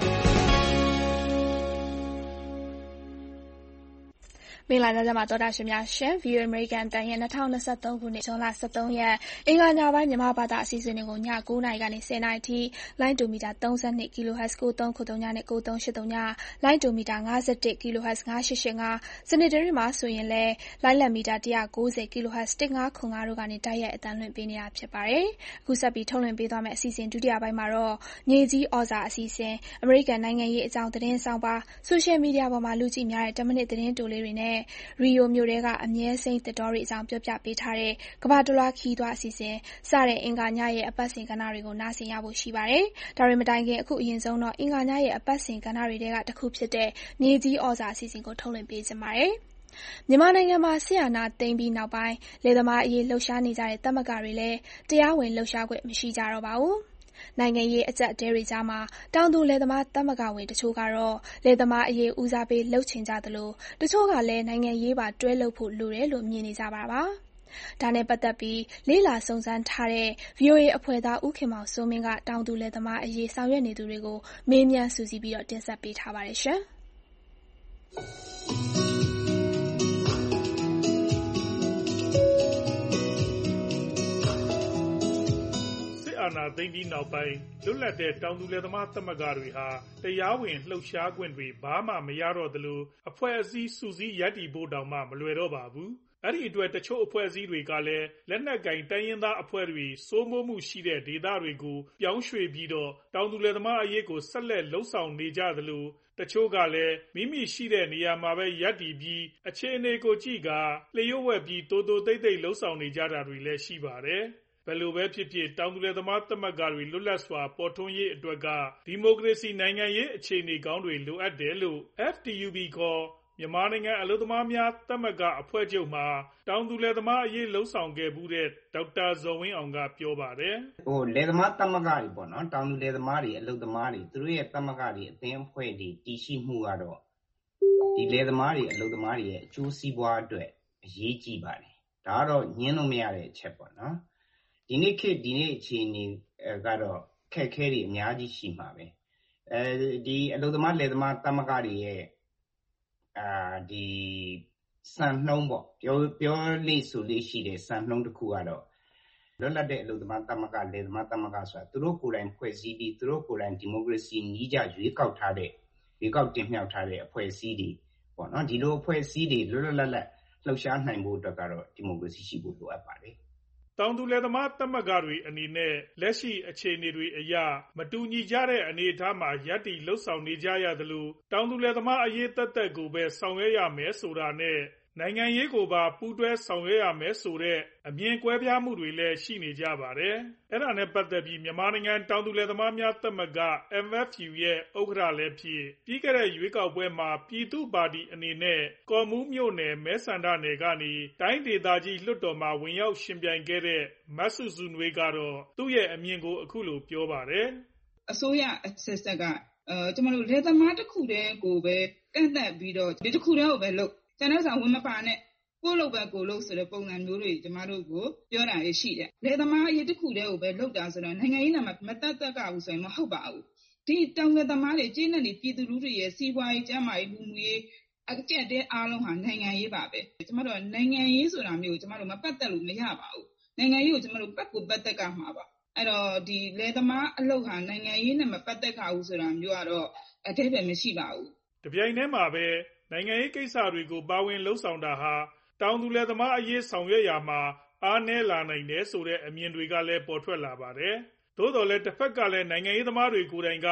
မင်္ဂလာညမှာတော်တာရှင်များရှင် VOA American တန်ရဲ့2023ခုနှစ်ဇွန်လ23ရက်အင်္ဂါညပိုင်းမြန်မာဘာသာအစီအစဉ်တွေကိုည9:00နာရီကနေ10:00နာရီထိလိုင်းဒိုမီတာ32 kHz 9393ညနဲ့9383ညလိုင်းဒိုမီတာ51 kHz 9885စနေတရီမှာဆိုရင်လည်းလိုင်းလံမီတာ190 kHz 1505တို့ကနေတိုက်ရိုက်အသံလွှင့်ပေးနေတာဖြစ်ပါတယ်။အခုဆက်ပြီးထုတ်လွှင့်ပေးသွားမယ့်အစီအစဉ်ဒုတိယပိုင်းမှာတော့မြေကြီးဩဇာအစီအစဉ်အမေရိကန်နိုင်ငံရေးအကြောင်းသတင်းဆောင်ပါဆိုရှယ်မီဒီယာပေါ်မှာလူကြည့်များတဲ့10မိနစ်သတင်းတိုလေးတွေနဲ့ရီယိုမြို့ထဲကအမြဲစိမ်းသစ်တောတွေအကြောင်းပြောပြပေးထားတဲ့ကမ္ဘာတလွှားခီးသွွားအစီအစဉ်စတဲ့အင်္ဂါညရဲ့အပတ်စဉ်ကဏ္ဍတွေကိုနားဆင်ရဖို့ရှိပါတယ်။ဒါတွေမတိုင်ခင်အခုအရင်ဆုံးတော့အင်္ဂါညရဲ့အပတ်စဉ်ကဏ္ဍတွေထဲကတစ်ခုဖြစ်တဲ့မြေကြီးဩဇာအစီအစဉ်ကိုထုတ်လွှင့်ပေးချင်ပါတယ်။မြန်မာနိုင်ငံမှာဆရာနာသိမ်းပြီးနောက်ပိုင်းလယ်သမားအရေးလှုပ်ရှားနေကြတဲ့သမဂ္ဂတွေလည်းတရားဝင်လှုပ်ရှားခွင့်မရှိကြတော့ပါဘူး။နိုင်ငံရေးအကျပ်အတည်းတွေကြားမှာတောင်သူလယ်သမားသမဂ္ဂဝင်တချို့ကတော့လယ်သမားအရေးဦးစားပေးလှုပ်ချင်ကြသလိုတချို့ကလည်းနိုင်ငံရေးပါတွဲလှုပ်ဖို့လိုတယ်လို့မြင်နေကြပါပါ။ဒါနဲ့ပတ်သက်ပြီးလေ့လာစုံစမ်းထားတဲ့ VOA အဖွဲ့သားဦးခင်မောင်စိုးမင်းကတောင်သူလယ်သမားအရေးဆောင်ရွက်နေသူတွေကိုမေးမြန်းစုစည်းပြီးတင်ဆက်ပေးထားပါတယ်ရှင်။အာဏာသိမ်းပြီးနောက်ပိုင်းလွတ်လပ်တဲ့တောင်သူလယ်သမားသမဂ္ဂတွေဟာတရားဝင်လှုပ်ရှားခွင့်တွေဘာမှမရတော့သလိုအဖွဲ့အစည်းစုစည်းရပ်တည်ဖို့တောင်မှမလွယ်တော့ပါဘူး။အဲ့ဒီအတွက်တချို့အဖွဲ့အစည်းတွေကလည်းလက်နက်ကင်တိုင်းရင်းသားအဖွဲ့တွေစိုးမိုးမှုရှိတဲ့ဒေသတွေကိုပြောင်းရွှေ့ပြီးတော့တောင်သူလယ်သမားအရေးကိုဆက်လက်လှုပ်ဆောင်နေကြသလိုတချို့ကလည်းမိမိရှိတဲ့နေရာမှာပဲရပ်တည်ပြီးအခြေအနေကိုကြည့်ကလျှို့ဝှက်ပြီးတိုးတိုးတိတ်တိတ်လှုပ်ဆောင်နေကြတာတွေလည်းရှိပါတယ်။ဘယ်လိုပဲဖြစ်ဖြစ်တောင်သူလယ်သမားသမဂ္ဂတွေလွတ်လပ်စွာပေါ်ထွန်းရေးအတွက်ကဒီမိုကရေစီနိုင်ငံရေးအခြေအနေကောင်းတွေလိုအပ်တယ်လို့ FTUB ခေါ်မြန်မာနိုင်ငံအလုပ်သမားများသမဂ္ဂအဖွဲ့ချုပ်မှာတောင်သူလယ်သမားအရေးလှုပ်ဆောင်ခဲ့မှုတဲ့ဒေါက်တာဇော်ဝင်းအောင်ကပြောပါတယ်လယ်သမားသမဂ္ဂတွေပေါ့နော်တောင်သူလယ်သမားတွေအလုပ်သမားတွေသူတို့ရဲ့သမဂ္ဂတွေအသင်းအဖွဲ့တွေတည်ရှိမှုကတော့ဒီလယ်သမားတွေအလုပ်သမားတွေရဲ့အကျိုးစီးပွားအတွက်အရေးကြီးပါတယ်ဒါကတော့ညှင်းလို့မရတဲ့အချက်ပေါ့နော်ဒီနေ့ခေတ်ဒီနေ့အခြေအနေကတော့ခက်ခဲတွေအများကြီးရှိမှာပဲဒီအလုပ်သမားလယ်သမားသမဂ္ဂတွေရဲ့ဒီစံနှုန်းပေါ့ပြောလေးဆိုလေးရှိတဲ့စံနှုန်းတစ်ခုကတော့လွတ်လပ်တဲ့အလုပ်သမားသမဂ္ဂလယ်သမားသမဂ္ဂဆိုတာသူတို့ကိုယ်တိုင်ဖွဲ့စည်းပြီးသူတို့ကိုယ်တိုင်ဒီမိုကရေစီနည်းကျရွေးကောက်ထားတဲ့ရွေးကောက်တင်မြှောက်ထားတဲ့အဖွဲ့အစည်းတွေပေါ့နော်ဒီလိုအဖွဲ့အစည်းတွေလွတ်လွတ်လပ်လပ်လှုပ်ရှားနိုင်ဖို့အတွက်ကတော့ဒီမိုကရေစီရှိဖို့လိုအပ်ပါတယ်တောင်သူလယ်သမားသမဂ္ဂတွေအနေနဲ့လက်ရှိအခြေအနေတွေအရမတူညီကြတဲ့အနေအထားမှာရပ်တည်လှုပ်ဆောင်နေကြရသလိုတောင်သူလယ်သမားအရေးသက်သက်ကိုပဲဆောင်ရွက်ရမယ်ဆိုတာနဲ့နိုင်ငံရေးကိုပါပူးတွဲဆောင်ရွက်ရမယ်ဆိုတဲ့အမြင်ကွဲပြားမှုတွေလည်းရှိနေကြပါတယ်။အဲ့ဒါနဲ့ပတ်သက်ပြီးမြန်မာနိုင်ငံတောင်သူလယ်သမားများသမဂ္ဂ MFU ရဲ့ဥက္ကဋ္ဌလည်းဖြစ်ပြီးခဲ့တဲ့ရွေးကောက်ပွဲမှာပြည်သူ့ပါတီအနေနဲ့ကော်မူးမြို့နယ်မဲဆန္ဒနယ်ကနေတိုင်းဒေသကြီးလွှတ်တော်မှာဝင်ရောက်ရှင်ပြိုင်ခဲ့တဲ့မဆုစုနွေးကတော့သူ့ရဲ့အမြင်ကိုအခုလိုပြောပါတယ်။အစိုးရအဆက်ဆက်ကကျမတို့လယ်သမားတစ်ခုတည်းကိုပဲကန့်သတ်ပြီးတော့ဒီတစ်ခုတည်းကိုပဲလုပ်ကျန်တဲ့ဆောင်ဝင်မပါနဲ့ကိုလုပ်ပဲကိုလုပ်ဆိုတဲ့ပုံစံမျိုးတွေကျမတို့ကိုပြောတာရှိတယ်။လယ်သမားအရေးတစ်ခုတည်းကိုပဲလုပ်တာဆိုတော့နိုင်ငံရေးနာမှာမတတ်ကဘူးဆိုရင်မဟုတ်ပါဘူး။ဒီတောင်လယ်သမားတွေကျင်းတဲ့ပြည်သူလူထုရဲ့စီးပွားရေးကျန်းမာရေးလူမှုရေးအကျက်တဲအားလုံးဟာနိုင်ငံရေးပါပဲ။ကျမတို့နိုင်ငံရေးဆိုတာမျိုးကိုကျမတို့မပတ်သက်လို့မရပါဘူး။နိုင်ငံရေးကိုကျမတို့ပတ်ကိုပတ်သက်ကမှာပါ။အဲ့တော့ဒီလယ်သမားအလုပ်ဟာနိုင်ငံရေးနဲ့မပတ်သက်ဘူးဆိုတာမျိုးကတော့အထက်ပဲမရှိပါဘူး။တပြိုင်တည်းမှာပဲနိုင်ငံရေးကိစ္စတွေကိုပါဝင်လှုပ်ဆောင်တာဟာတောင်သူလယ်သမားအရေးဆောင်ရွက်ရာမှာအားနည်းလာနိုင်တယ်ဆိုတဲ့အမြင်တွေကလည်းပေါ်ထွက်လာပါတယ်။သို့တော်လည်းတစ်ဖက်ကလည်းနိုင်ငံရေးသမားတွေကိုယ်တိုင်က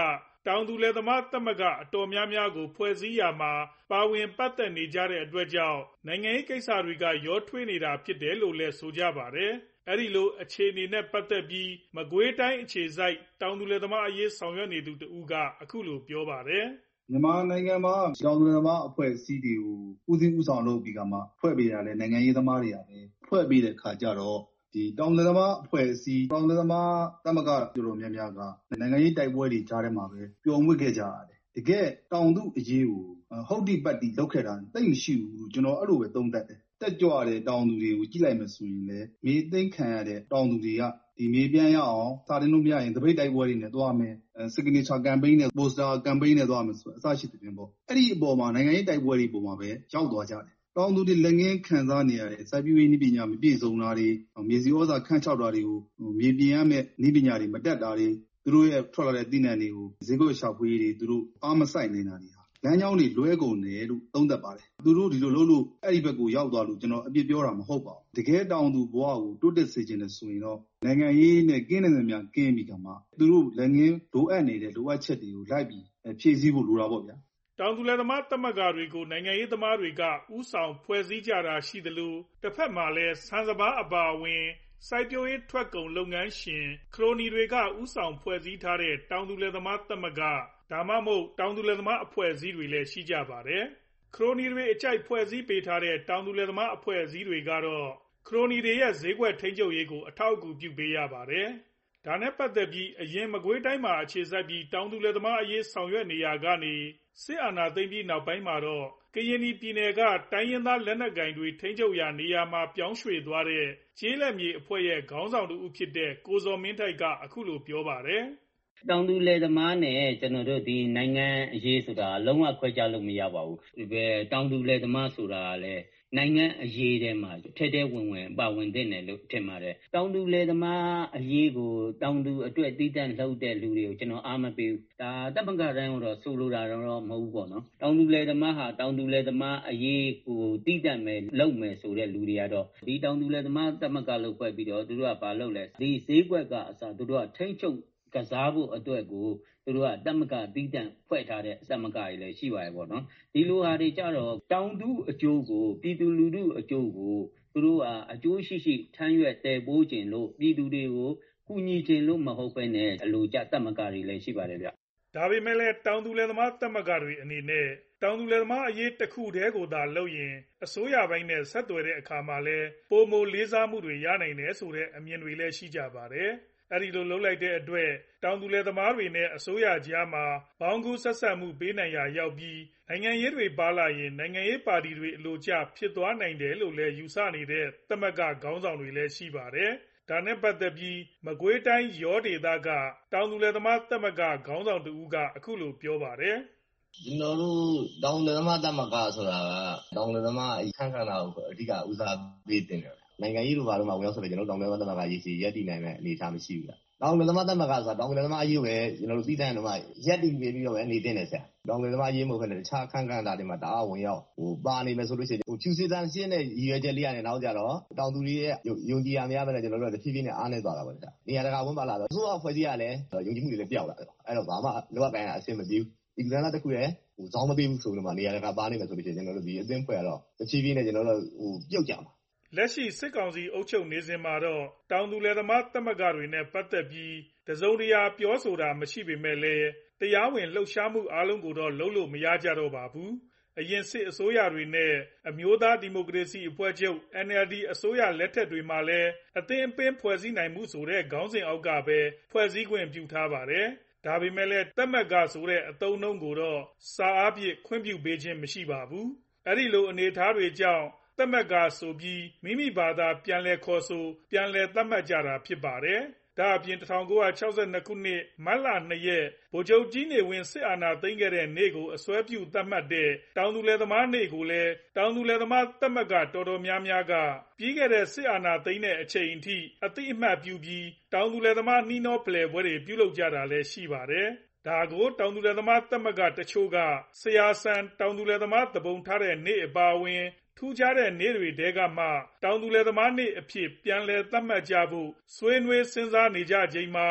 တောင်သူလယ်သမားသမဂ္ဂအတော်များများကိုဖွဲ့စည်းရာမှာပါဝင်ပတ်သက်နေကြတဲ့အတွက်ကြောင့်နိုင်ငံရေးကိစ္စတွေကရောထွေးနေတာဖြစ်တယ်လို့လည်းဆိုကြပါတယ်။အဲဒီလိုအခြေအနေနဲ့ပတ်သက်ပြီးမကွေးတိုင်းအခြေစိုက်တောင်သူလယ်သမားအရေးဆောင်ရွက်နေသူတဦးကအခုလိုပြောပါတယ်။မြန်မာနိုင်ငံမှာတောင်သူလယ်သမားအဖွဲ့အစည်းတွေကိုဦးစီးဦးဆောင်လုပ်ပြီးကမှဖွဲ့ပေးတာလဲနိုင်ငံရေးသမားတွေကပဲဖွဲ့ပေးတဲ့ခါကျတော့ဒီတောင်သူလယ်သမားအဖွဲ့အစည်းတောင်သူလယ်သမားသမဂ္ဂတော်တော်များများကနိုင်ငံရေးတိုက်ပွဲတွေကြားထဲမှာပဲပျော်မွေ့ခဲ့ကြရတယ်။တကယ်တောင်သူအရေးကိုဟုတ်တိပတ်တိလုပ်ခဲ့တာသိပ်မရှိဘူးလို့ကျွန်တော်အဲ့လိုပဲသုံးသပ်တယ်။တက်ကြွတဲ့တောင်သူတွေကိုကြည့်လိုက်မှဆိုရင်လည်းမြေသိမ်းခံရတဲ့တောင်သူတွေကဒီမြေပြန်ရအောင်စာတင်လို့မရရင်တပိတ်တိုက်ပွဲတွေနဲ့သွားမယ်signature campaign နဲ့ poster campaign နဲ့သွားမယ်ဆိုအစရှိတဲ့ပြင်ပေါ့အဲ့ဒီအပေါ်မှာနိုင်ငံရေးတိုက်ပွဲတွေပေါ်မှာပဲရောက်သွားကြတယ်တောင်သူတွေလက်ငင်းခံစားနေရတဲ့စိုက်ပျိုးရေးနည်းပညာမပြည့်စုံတာတွေမြေစီဩဇာခန့်ချောက်တာတွေကိုမြေပြင်ရမဲ့နည်းပညာတွေမတက်တာတွေသူတို့ရဲ့ထွက်လာတဲ့သိနှံတွေကိုဈေးကွက်ရှာဖွေးတွေသူတို့အားမဆိုင်နေတာတွေလမ်းကြောင်းတွေလွဲကုန်တယ်လို့သုံးသပ်ပါတယ်သူတို့ဒီလိုလုပ်လို့အဲ့ဒီဘက်ကိုရောက်သွားလို့ကျွန်တော်အပြစ်ပြောတာမဟုတ်ပါဘူးတကယ်တောင်သူဘဝကိုတိုးတက်စေခြင်းနဲ့ဆိုရင်တော့နိုင်ငံရေးနဲ့ကင်းနေတယ်များကင်းပြီးကမှသူတို့လက်ငင်းလိုအပ်နေတဲ့လိုအပ်ချက်တွေကိုလိုက်ပြီးဖြည့်ဆည်းဖို့လိုတာပေါ့ဗျာတောင်သူလယ်သမားသမဂ္ဂတွေကိုနိုင်ငံရေးသမားတွေကဥဆောင်ဖွဲ့စည်းကြတာရှိသလိုတစ်ဖက်မှာလည်းဆန်စပါးအပါအဝင်စိုက်ပျိုးရေးထွက်ကုန်လုပ်ငန်းရှင်ခရိုနီတွေကဥဆောင်ဖွဲ့စည်းထားတဲ့တောင်သူလယ်သမားသမဂ္ဂဒါမှမဟုတ်တောင်သူလယ်သမားအဖွဲ့အစည်းတွေလည်းရှိကြပါတယ်ခရိုနီတွေအကြိုက်ဖွဲ့စည်းပေးထားတဲ့တောင်သူလယ်သမားအဖွဲ့အစည်းတွေကတော့ခရိုနီတွေရဲ့ဈေးကွက်ထိန်းချုပ်ရေးကိုအထောက်အကူပြုပေးရပါတယ်ဒါနဲ့ပတ်သက်ပြီးအရင်မကွေးတိုင်းမှာအခြေစိုက်ပြီးတောင်သူလယ်သမားအရေးဆောင်ရွက်နေရကနေစစ်အာဏာသိမ်းပြီးနောက်ပိုင်းမှာတော့ကရင်ပြည်နယ်ကတိုင်းရင်းသားလက်နက်ကိုင်တွေထိန်းချုပ်ရာနေရာမှာပြောင်းရွှေ့သွားတဲ့ကျေးလက်မြေအဖွဲ့ရဲ့ခေါင်းဆောင်တူဦးဖြစ်တဲ့ကိုဇော်မင်းထိုက်ကအခုလိုပြောပါတယ်တောင်သူလယ်သမားနဲ့ကျွန်တော်တို့ဒီနိုင်ငံအရေးဆိုတာလုံးဝခွဲခြားလို့မရပါဘူးတောင်သူလယ်သမားဆိုတာလည်းနိုင်ငံအရေးထဲမှာထဲထဲဝင်ဝင်ပါဝင်တဲ့နယ်လို့ထင်ပါတယ်တောင်သူလယ်သမားအရေးကိုတောင်သူအတွက်တည်တံ့လှုပ်တဲ့လူတွေကိုကျွန်တော်အားမပေးဘူးဒါတပ်မကတိုင်းတော့ဆိုလိုတာတော့မဟုတ်ဘူးပေါ့နော်တောင်သူလယ်သမားဟာတောင်သူလယ်သမားအရေးကိုတည်တံ့မယ်လုပ်မယ်ဆိုတဲ့လူတွေကတော့ဒီတောင်သူလယ်သမားတပ်မကလို့ဖွဲ့ပြီးတော့သူတို့ကဘာလုပ်လဲဒီဈေးကွက်ကအစားသူတို့ကထိန်းချုပ်ကစားဖို့အတွက်ကိုသူတို့ကတပ်မကတည်တံ့ဖွဲ့ထားတဲ့တပ်မကတွေလည်းရှိပါတယ်ပေါ့နော်ဒီလိုဟာတွေကြတော့တောင်သူအကျိုးကိုပြည်သူလူထုအကျိုးကိုသူတို့ကအကျိုးရှိရှိထမ်းရွက်တည်ပိုးခြင်းလို့ပြည်သူတွေကိုကူညီခြင်းလို့မဟုတ်ဘဲနဲ့အလိုကျတပ်မကတွေလည်းရှိပါတယ်ဗျဒါပေမဲ့လည်းတောင်သူလယ်သမားတပ်မကတွေအနေနဲ့တောင်သူလယ်သမားအရေးတစ်ခုတည်းကိုသာလုပ်ရင်အစိုးရပိုင်းနဲ့ဆက်သွယ်တဲ့အခါမှာလည်းပိုမိုလေးစားမှုတွေရနိုင်တယ်ဆိုတဲ့အမြင်တွေလည်းရှိကြပါတယ်အဲဒီလိုလုပ်လိုက်တဲ့အတွက်တောင်သူလယ်သမားတွေနဲ့အစိုးရကြားမှာဘောင်ကူးဆက်ဆက်မှုပေးနိုင်ရာရောက်ပြီးနိုင်ငံရေးတွေပါလာရင်နိုင်ငံရေးပါတီတွေအလိုကျဖြစ်သွားနိုင်တယ်လို့လည်းယူဆနေတဲ့သမဂ္ဂခေါင်းဆောင်တွေလည်းရှိပါတယ်ဒါနဲ့ပတ်သက်ပြီးမကွေးတိုင်းရောဒေသကတောင်သူလယ်သမားသမဂ္ဂခေါင်းဆောင်တဦးကအခုလိုပြောပါတယ်ကျွန်တော်တို့တောင်သူလယ်သမားသမဂ္ဂဆိုတာကတောင်သူလယ်သမားအခန်းကဏ္ဍကိုအဓိကဦးစားပေးတင်တယ်နိုင်ငံရေးလိုပါလို့မှဝင်ရောက်ဆိုတော့ကျွန်တော်တို့တောင်သူလယ်သမားသမဂ္ဂရေးစီရက်တည်နိုင်မဲ့အနေအထားမရှိဘူးလားတောင်သူလယ်သမားသမဂ္ဂဆိုတာတောင်သူလယ်သမားအရေးကိုပဲကျွန်တော်တို့သိတဲ့တော့မှရက်တည်ပြီးတော့ပဲနေတင်တယ်ဆရာတောင်သူလယ်သမားအရေးမဟုတ်ဘဲနဲ့တခြားအခန်းကဏ္ဍတွေမှာတအားဝင်ရောက်ပါနေမယ်ဆိုလို့ရှိရင်ဖြူစီတန်ရှင်းတဲ့ရည်ရွယ်ချက်လေးရတယ်နောက်ကြတော့တောင်သူတွေရဲ့ယုံကြည်ရမရပဲနဲ့ကျွန်တော်တို့ကတဖြည်းဖြည်းနဲ့အားနေသွားတာပေါ့ဆရာနေရာတကာဝင်ပါလာတော့အစိုးရဖွဲ့စည်းရလဲယုံကြည်မှုတွေလည်းပျောက်လာတယ်အဲ့တော့ဘာမှလောကတိုင်းအဆင်မပြေဘူးဒီကနေ့တခုရဲ့ဇောင်းမပေးဘူးဆိုလို့မှနေရာတကာပါနေမယ်ဆိုလို့ရှိရင်ကျွန်တော်တို့ဒီအသင်းဖွဲ့ရတော့တဖြည်းဖြည်းနဲ့ကျွန်တော်တို့ပြုတ်ကြမှာလက်ရှိစစ်ကောင်စီအုပ်ချုပ်နေစဉ်မှာတော့တောင်သူလယ်သမားသမဂ္ဂတွေနဲ့ပတ်သက်ပြီးတစုံတရာပြောဆိုတာမရှိပေမဲ့လည်းတရားဝင်လှုပ်ရှားမှုအားလုံးကိုတော့လုပ်လို့မရကြတော့ပါဘူးအရင်စစ်အစိုးရတွေနဲ့အမျိုးသားဒီမိုကရေစီအဖွဲ့ချုပ် NLD အစိုးရလက်ထက်တွေမှာလည်းအသင်းအပင်းဖွဲ့စည်းနိုင်မှုဆိုတဲ့ခေါင်းစဉ်အောက်ကပဲဖွဲ့စည်းခွင့်ပြုထားပါတယ်ဒါပေမဲ့လည်းသမဂ္ဂဆိုတဲ့အသုံးအနှုန်းကိုတော့စာအားဖြင့်ခွင့်ပြုပေးခြင်းမရှိပါဘူးအဲဒီလိုအနေအထားတွေကြောင့်သမဂ္ဂဆိုပြီးမိမိဘာသာပြန်လည်ခေါ်ဆိုပြန်လည်သတ်မှတ်ကြတာဖြစ်ပါတယ်ဒါအပြင်1962ခုနှစ်မတ်လ2ရက်ဗိုလ်ချုပ်ကြီးနေဝင်းစစ်အာဏာသိမ်းခဲ့တဲ့နေ့ကိုအစွဲပြုသတ်မှတ်တဲ့တောင်သူလယ်သမားနေ့ကိုလည်းတောင်သူလယ်သမားသမဂ္ဂတော်တော်များများကပြီးခဲ့တဲ့စစ်အာဏာသိမ်းတဲ့အချိန်အထိအတိအမှတ်ပြုပြီးတောင်သူလယ်သမားနှီးနှောဖလှယ်ပွဲတွေပြုလုပ်ကြတာလည်းရှိပါတယ်ဒါကိုတောင်သူလယ်သမားသမဂ္ဂတချို့ကဆရာဆန်တောင်သူလယ်သမားသဘုံထားတဲ့နေ့အပါအဝင်ထူးခြားတဲ့နေ့တွေတဲကမှတောင်သူလယ်သမားနေ့အဖြစ်ပြန်လည်သတ်မှတ်ကြဖို့ဆွေးနွေးစဉ်းစားနေကြချိန်မှာ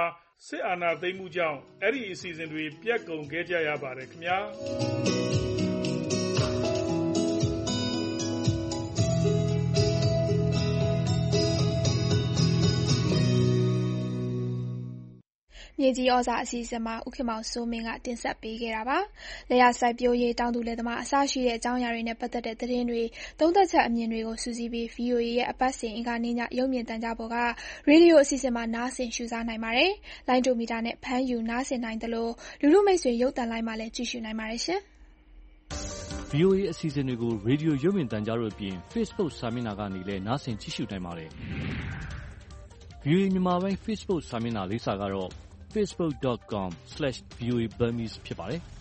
စစ်အာဏာသိမ်းမှုကြောင့်အဲ့ဒီအစီအစဉ်တွေပြတ်ကုန်ခဲ့ကြရပါတယ်ခင်ဗျာမြေကြီးဩဇာအစီအစဉ်မှာဥက္ကမောင်စိုးမင်းကတင်ဆက်ပေးခဲ့တာပါ။လယ်ယာစိုက်ပျိုးရေးတောင်သူလယ်သမားအစရှိတဲ့အကြောင်းအရာတွေနဲ့ပတ်သက်တဲ့သတင်းတွေသုံးသပ်ချက်အမြင်တွေကိုစုစည်းပြီး VOA ရဲ့အပတ်စဉ်အင်္ဂါနေ့ညရုပ်မြင်သံကြားပေါ်ကရေဒီယိုအစီအစဉ်မှာနားဆင်ရှုစားနိုင်ပါတယ်။လိုင်းဒိုမီတာနဲ့ဖမ်းယူနားဆင်နိုင်သလိုလူလူမိတ်ဆွေရုပ်သံလိုင်းမှာလည်းကြည့်ရှုနိုင်ပါတယ်ရှင်။ VOA အစီအစဉ်တွေကိုရေဒီယိုရုပ်မြင်သံကြားတို့အပြင် Facebook စာမျက်နှာကနေလည်းနားဆင်ကြည့်ရှုနိုင်ပါတယ်။ VOA မြန်မာပိုင်း Facebook စာမျက်နှာလိပ်စာကတော့facebook.com/VOA Burmese ဖြစ်ပါတယ်။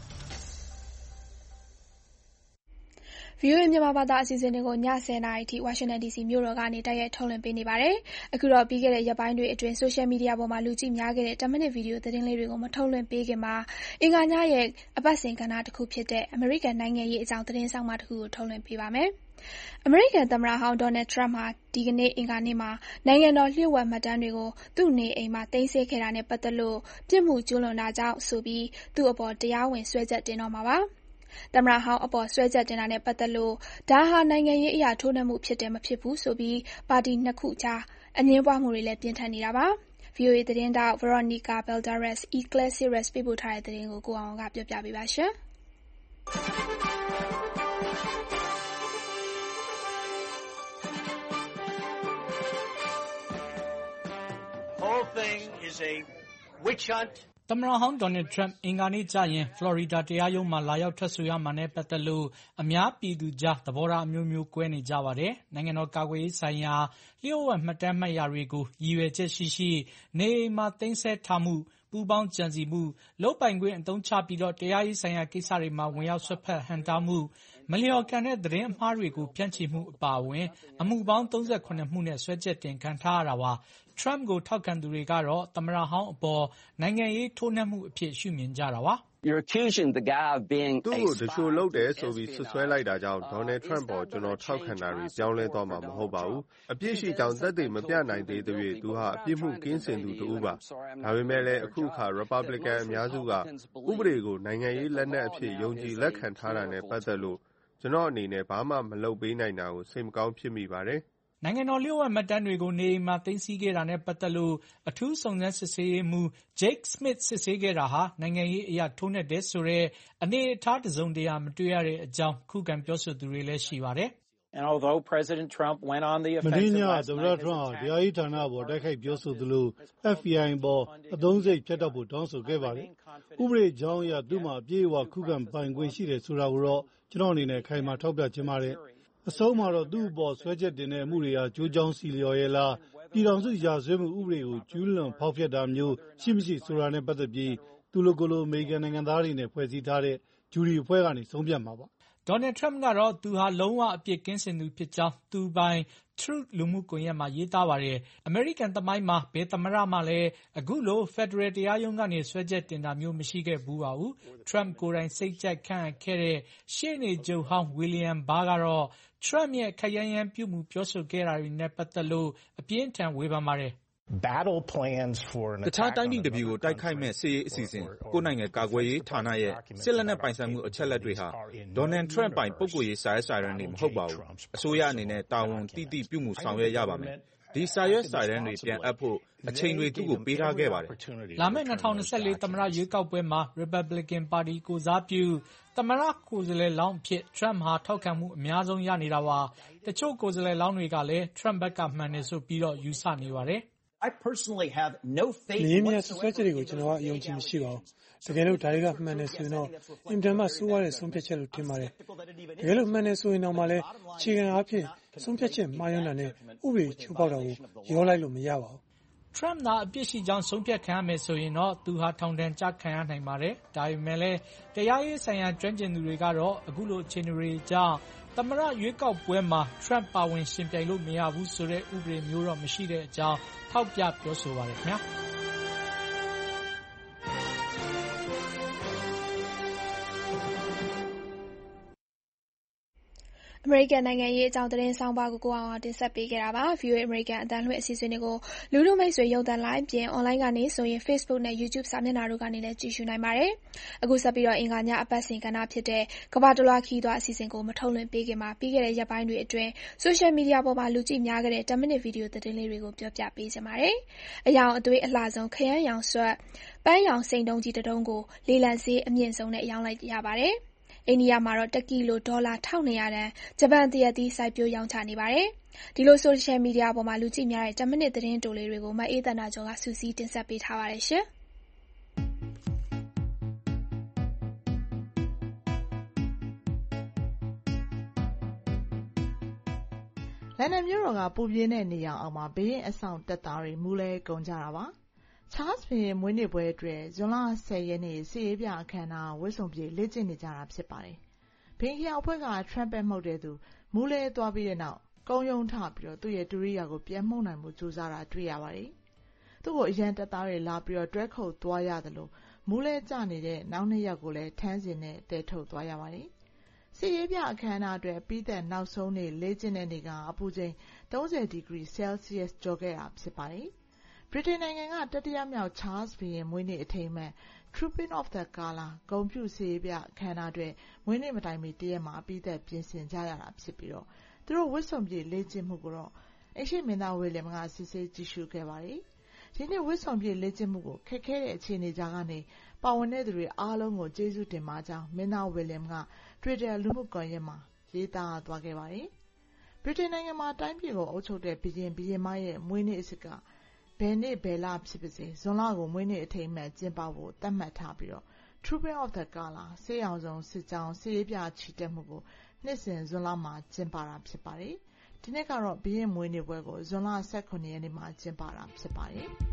VOA မြန်မာဘာသာအစီအစဉ်တွေကိုည10:00 နာရီထိဝါရှင်တန် DC မြို့တော်ကနေတိုက်ရိုက်ထုတ်လွှင့်ပေးနေပါတယ်။အခုတော့ပြီးခဲ့တဲ့ရက်ပိုင်းတွေအတွင်းဆိုရှယ်မီဒီယာပေါ်မှာလူကြည့်များခဲ့တဲ့10 မိနစ်ဗီဒီယိုသတင်းလေးတွေကိုမထုတ်လွှင့်ပေးခင်မှာအင်္ဂါညရဲ့အပတ်စဉ်ကဏ္ဍတစ်ခုဖြစ်တဲ့အမေရိကန်နိုင်ငံရေးအကြောင်းသတင်းဆောင်မတစ်ခုကိုထုတ်လွှင့်ပေးပါမယ်။အမေရိကန်သမ္မတဟောင်း Donald Trump ဟာဒီကနေ့အင်္ဂါနေ့မှာနိုင်ငံတော်လျှို့ဝှက်မှတ်တမ်းတွေကိုသူ့နေအိမ်မှာသိမ်းဆည်းခဲ့တာနဲ့ပတ်သက်လို့ပြစ်မှုကျူးလွန်တာကြောင့်ဆိုပြီးသူ့အပေါ်တရားဝင်စွဲချက်တင်တော့မှာပါ။သမ္မတဟောင်းအပေါ်စွဲချက်တင်တာနဲ့ပတ်သက်လို့ဒါဟာနိုင်ငံရေးအရထိုးနှက်မှုဖြစ်တယ်မဖြစ်ဘူးဆိုပြီးပါတီနှစ်ခုကြားအငြင်းပွားမှုတွေလည်းပြင်းထန်နေတာပါ။ VOA သတင်းတောက် Veronica Balderas Iglesias ပေးပို့ထားတဲ့သတင်းကိုကိုအောင်ကပြောပြပေးပါရှင်။သမ္မတဟောင်း Donald Trump အင်္ဂါနေ့ကျရင်ဖလော်ရီဒါတရားရုံးမှာလာရောက်ထွက်ဆိုရမှာနဲ့ပတ်သက်လို့အများပြည်သူကြားသဘောထားအမျိုးမျိုးကွဲနေကြပါတယ်။နိုင်ငံတော်ကာကွယ်ရေးဆိုင်ရာလျှို့ဝှက်မှတ်တမ်းမှတ်ရာတွေကိုရည်ရွယ်ချက်ရှိနေအိမ်မှာသိမ်းဆည်းထားမှုပူးပေါင်းကြံစည်မှုလုပ်ပိုင်ခွင့်အသုံးချပြီးတရားရေးဆိုင်ရာကိစ္စတွေမှာဝင်ရောက်စွက်ဖက်ဟန့်တားမှုမလျော်ကန်တဲ့သတင်းအမှားတွေကိုဖြန့်ချီမှုအပါအဝင်အမှုပေါင်း38မှုနဲ့စွဲချက်တင်ခံထားရတာပါ။ Trump ကိုထောက်ခံသူတွေကတော့သမ္မတဟောင်းအပေါ်နိုင်ငံရေးထိုးနှက်မှုအဖြစ်ရှုမြင်ကြတာပါ။ "သူ့ကိုသူလျှိုလုပ်တယ်ဆိုပြီးစွပ်စွဲလိုက်တာကြောင့် Donald Trump ပေါ်ကျနော်ထောက်ခံတာတွေပြောင်းလဲသွားမှာမဟုတ်ပါဘူး။အပြစ်ရှိကြောင်းသက်သေမပြနိုင်သေးသရွေ့သူဟာအပြစ်မှုကင်းစင်သူတစ်ဦးပါ။ဒါပေမဲ့လည်းအခုအခါ Republican အများစုကဥပဒေကိုနိုင်ငံရေးလက်နက်အဖြစ်ယုံကြည်လက်ခံထားတာနဲ့ပတ်သက်လို့ကျနော့်အနေနဲ့ဘာမှမလုပ်ပေးနိုင်တာကိုစိတ်မကောင်းဖြစ်မိပါတယ်။ "နိုင်ငံတော်လျှို့ဝှက်မှတ်တမ်းတွေကိုနေအိမ်မှာသိမ်းဆည်းခဲ့တာနဲ့ပတ်သက်လို့အထူးစုံစမ်းစစ်ဆေးရေးမှူး Jake Smith စစ်ဆေးခဲ့တာဟာနိုင်ငံရေးအရထိုးနှက်တယ်ဆိုတဲ့အနေအထားတစ်စုံတရာမတွေ့ရတဲ့အကြောင်းခုခံပြောဆိုသူတွေလည်းရှိပါတယ်။ "မနေ့ညကသမ္မတ Trump ဟာတရားရေးဌာနအပေါ်တိုက်ခိုက်ပြောဆိုသလို FBI အပေါ်အသုံးစရိတ်ဖြတ်တောက်ဖို့တောင်းဆိုခဲ့ပါတယ်။ဥပဒေကြောင်းအရသူ့မှာအပြည့်အဝခုခံပိုင်ခွင့်ရှိတယ်ဆိုတာကိုတော့ကျနော့်အနေနဲ့အခိုင်အမာထောက်ပြချင်ပါတယ်။အဆုံးမှာတော့သူ့အပေါ်စွဲချက်တင်တဲ့အမှုတွေဟာကျိုးကြောင်းဆီလျော်ရဲ့လားပြည်ထောင်စုရာဇဝတ်မှုဥပဒေကိုကျူးလွန်ဖောက်ဖျက်တာမျိုးရှိမရှိဆိုတာနဲ့ပတ်သက်ပြီးသူလိုကိုယ်လိုအမေရိကန်နိုင်ငံသားတွေနဲ့ဖွဲ့စည်းထားတဲ့ဂျူရီအဖွဲ့ကနေဆုံးဖြတ်မှာပါ။" Donald Trump ကတော့သူဟာလုံးဝအပြစ်ကင်းစင်သူဖြစ်ကြောင်းသူပိုင် Truth လူမှုကွန်ရက်မှာရေးသားပါတယ်။အမေရိကန်သမိုင်းမှာဘယ်သမ္မတမှလည်းအခုလိုဖက်ဒရယ်တရားရုံးကနေစွဲချက်တင်တာမျိုးမရှိခဲ့ဖူးပါဘူး။ Trump ကိုယ်တိုင်စိတ်ကြိုက်ခန့်အပ်ခဲ့တဲ့ရှေ့နေချုပ်ဟောင်း William Barr ကတော့ Trump ရဲ့ခပ်ရမ်းရမ်းပြုမူပြောဆိုခဲ့တာတွေနဲ့ပတ်သက်လို့အပြင်းအထန်ဝေဖန်ပါတယ်။ "တခြားတိုင်းပြည်တစ်ပြည်ကိုတိုက်ခိုက်မယ့်စစ်ရေးအစီအစဉ်ကိုယ့်နိုင်ငံကာကွယ်ရေးဌာနရဲ့စစ်လက်နက်ပိုင်ဆိုင်မှုအချက်အလက်တွေဟာ Donald Trump ပိုင်ပုဂ္ဂိုလ်ရေးစာရွက်စာတမ်းတွေမဟုတ်ပါဘူး။အစိုးရအနေနဲ့တာဝန်သိသိပြုမှုဆောင်ရွက်ရပါမယ်။ဒီစာရွက်စာတမ်းတွေပြန်အပ်ဖို့အချိန်တွေသူ့ကိုပေးထားခဲ့ပါတယ်။လာမယ့်2024သမ္မတရွေးကောက်ပွဲမှာ Republican ပါတီကိုယ်စားပြုသမ္မတကိုယ်စားလှယ်လောင်းအဖြစ် Trump ဟာထောက်ခံမှုအများဆုံးရနေတာပါ။တချို့ကိုယ်စားလှယ်လောင်းတွေကလည်း Trump ဘက်ကမှန်တယ်ဆိုပြီးယူဆနေပါတယ်။ "မရေမရာစွပ်စွဲချက်တွေကိုကျနော်ကအယုံအကြည်မရှိပါဘူး။တကယ်လို့ဒါတွေကမှန်တယ်ဆိုရင်တော့အင်မတန်မှဆိုးဝါးတဲ့ဆုံးဖြတ်ချက်လို့ထင်ပါတယ်။တကယ်လို့မှန်တယ်ဆိုရင်တောင်မှလည်းအခြေခံအားဖြင့်ဆုံးဖြတ်ချက်မှားယွင်းတာနဲ့ဥပဒေချိုးဖောက်တာကိုရောလိုက်လို့မရပါဘူး။" Trump သာအပြစ်ရှိကြောင်းဆုံးဖြတ်ခံရမယ်ဆိုရင်တော့သူဟာထောင်ဒဏ်ကျခံရနိုင်ပါတယ်။ဒါပေမဲ့လည်းတရားရေးဆိုင်ရာကျွမ်းကျင်သူတွေကတော့အခုလိုအခြေအနေတွေကြောင့်သမ္မတရွေးကောက်ပွဲမှာ Trump ပါဝင်ယှဉ်ပြိုင်လို့မရဘူးဆိုတဲ့ဥပဒေမျိုးတော့မရှိတဲ့အကြောင်းထောက်ပြပြောဆိုပါတယ်ခင်ဗျာ။မေရိကန်နိုင်ငံရေးအကြောင်းသတင်းဆောင်းပါးကိုအောင်တင်ဆက်ပေးခဲ့တာပါ။ VOA အမေရိကန်အသံလွှင့်အစီအစဉ်တွေကိုလူထုမိတ်ဆွေရုပ်သံလိုင်းပြင်အွန်လိုင်းကနေဆိုရင် Facebook နဲ့ YouTube စာမျက်နှာတို့ကနေလည်းကြည့်ရှုနိုင်ပါတယ်။အခုဆက်ပြီးအင်္ဂါညအပတ်စဉ်ကဏ္ဍဖြစ်တဲ့ကမ္ဘာတလွှားခရီးသွားအစီအစဉ်ကိုမထုတ်လွှင့်ပေးခင်မှာပြီးခဲ့တဲ့ရက်ပိုင်းတွေအတွင်းဆိုရှယ်မီဒီယာပေါ်မှာလူကြည့်များခဲ့တဲ့10 မိနစ်ဗီဒီယိုသတင်းလေးတွေကိုပြောပြပေးချင်ပါတယ်။အယောင်အသွေးအလှဆုံးခရမ်းရောင်ဆွတ်ပန်းရောင်စိန်တုံးကြီးတစ်တုံးကိုလေလံဈေးအမြင့်ဆုံးနဲ့ရောင်းလိုက်ရပါတယ်။အိန္ဒိယမှာတော့1ကီလိုဒေါ်လာ1200တန်ဂျပန်သရက်သီးစိုက်ပျိုးရောင်းချနေပါတယ်။ဒီလိုဆိုရှယ်မီဒီယာပေါ်မှာလူကြည့်များတဲ့10 မိနစ်သတင်းတိုလေးတွေကိုမအေးသန္တာကျော်ကစူးစီးတင်ဆက်ပေးထားပါတယ်ရှင်။လန်ဒန်မြို့တော်ကပူပြင်းတဲ့နေရောင်အောက်မှာဘေးရင်အဆောင်တပ်သားတွေမူးလဲကုန်ကြတာပါ။ Charles ဘုရင်မွေးနေ့ပွဲအတွက်ဇွန်လ10 ရက်နေ့စစ်ရေးပြအခမ်းအနားဝတ်စုံပြည့်လေ့ကျင့်နေကြတာဖြစ်ပါတယ်။ဘုရင်ခရောင်အဖွဲ့က trumpet မှုတ်တဲ့သူမူးလဲသွားပြီးတဲ့နောက်ကုန်းရုံးထပြီးသူ့ရဲ့တူရိယာကိုပြန်မှုတ်နိုင်မှုကြိုးစားတာတွေ့ရပါတယ်။သူ့ကိုအရန်တပ်သားတွေလာပြီးတွဲခုတ်သွားရတယ်လို့မူးလဲကျနေတဲ့နောက်2ယောက်ကိုလည်းထမ်းစင်နဲ့တဲထုတ်သွားရပါတယ်။စစ်ရေးပြအခမ်းအနားအတွက်ပြီးသက်နောက်ဆုံးနေ့လေ့ကျင့်တဲ့နေ့ကအပူချိန်30 ဒီဂရီ Celsius ကျော်ခဲ့တာဖြစ်ပါတယ်။ဗြိတိန်နိုင်ငံကတတိယမြောက် Charles ဘုရင်မွေးနေ့အထိမ်းအမှတ် Trooping of the Colour ဂုဏ်ပြုစစ်ရေးပြအခမ်းအနားအတွက်မွေးနေ့မတိုင်မီတရက်မှာအပြီးသက်ပြင်ဆင်ကြရတာဖြစ်ပြီးသူတို့ဝတ်စုံပြည့်လေ့ကျင့်မှုကိုတော့အိမ်ရှေ့မင်းသားဝီလျံကစစ်ဆေးကြည့်ရှုခဲ့ပါတယ်။ဒီနေ့ဝတ်စုံပြည့်လေ့ကျင့်မှုကိုခက်ခဲတဲ့အခြေအနေကြားကနေပါဝင်တဲ့သူတွေအားလုံးကိုကျေးဇူးတင်ပါကြောင်းမင်းသားဝီလျံက Twitter လူမှုကွန်ရက်မှာရေးသားသွားခဲ့ပါတယ်။ဗြိတိန်နိုင်ငံမှာတိုင်းပြည်ကိုအုပ်ချုပ်တဲ့ဘုရင်မရဲ့မွေးနေ့အစ်ကဘယ်နေ့ဘယ်လဖြစ်ပါစေဇွန်လကိုမွေးနေ့အထိမ်းအမှတ်ကျင်းပဖို့သတ်မှတ်ထားပြီးTrooping of the Colour စစ်ရောင်စုံစစ်ကြောင်းစစ်ရေးပြချီတက်မှုကိုနှစ်စဉ်ဇွန်လမှာကျင်းပတာဖြစ်ပါတယ်။ဒီနှစ်ကတော့ဘုရင်မွေးနေ့ပွဲကိုဇွန်လ18 ရက်နေ့မှာကျင်းပတာဖြစ်ပါတယ်။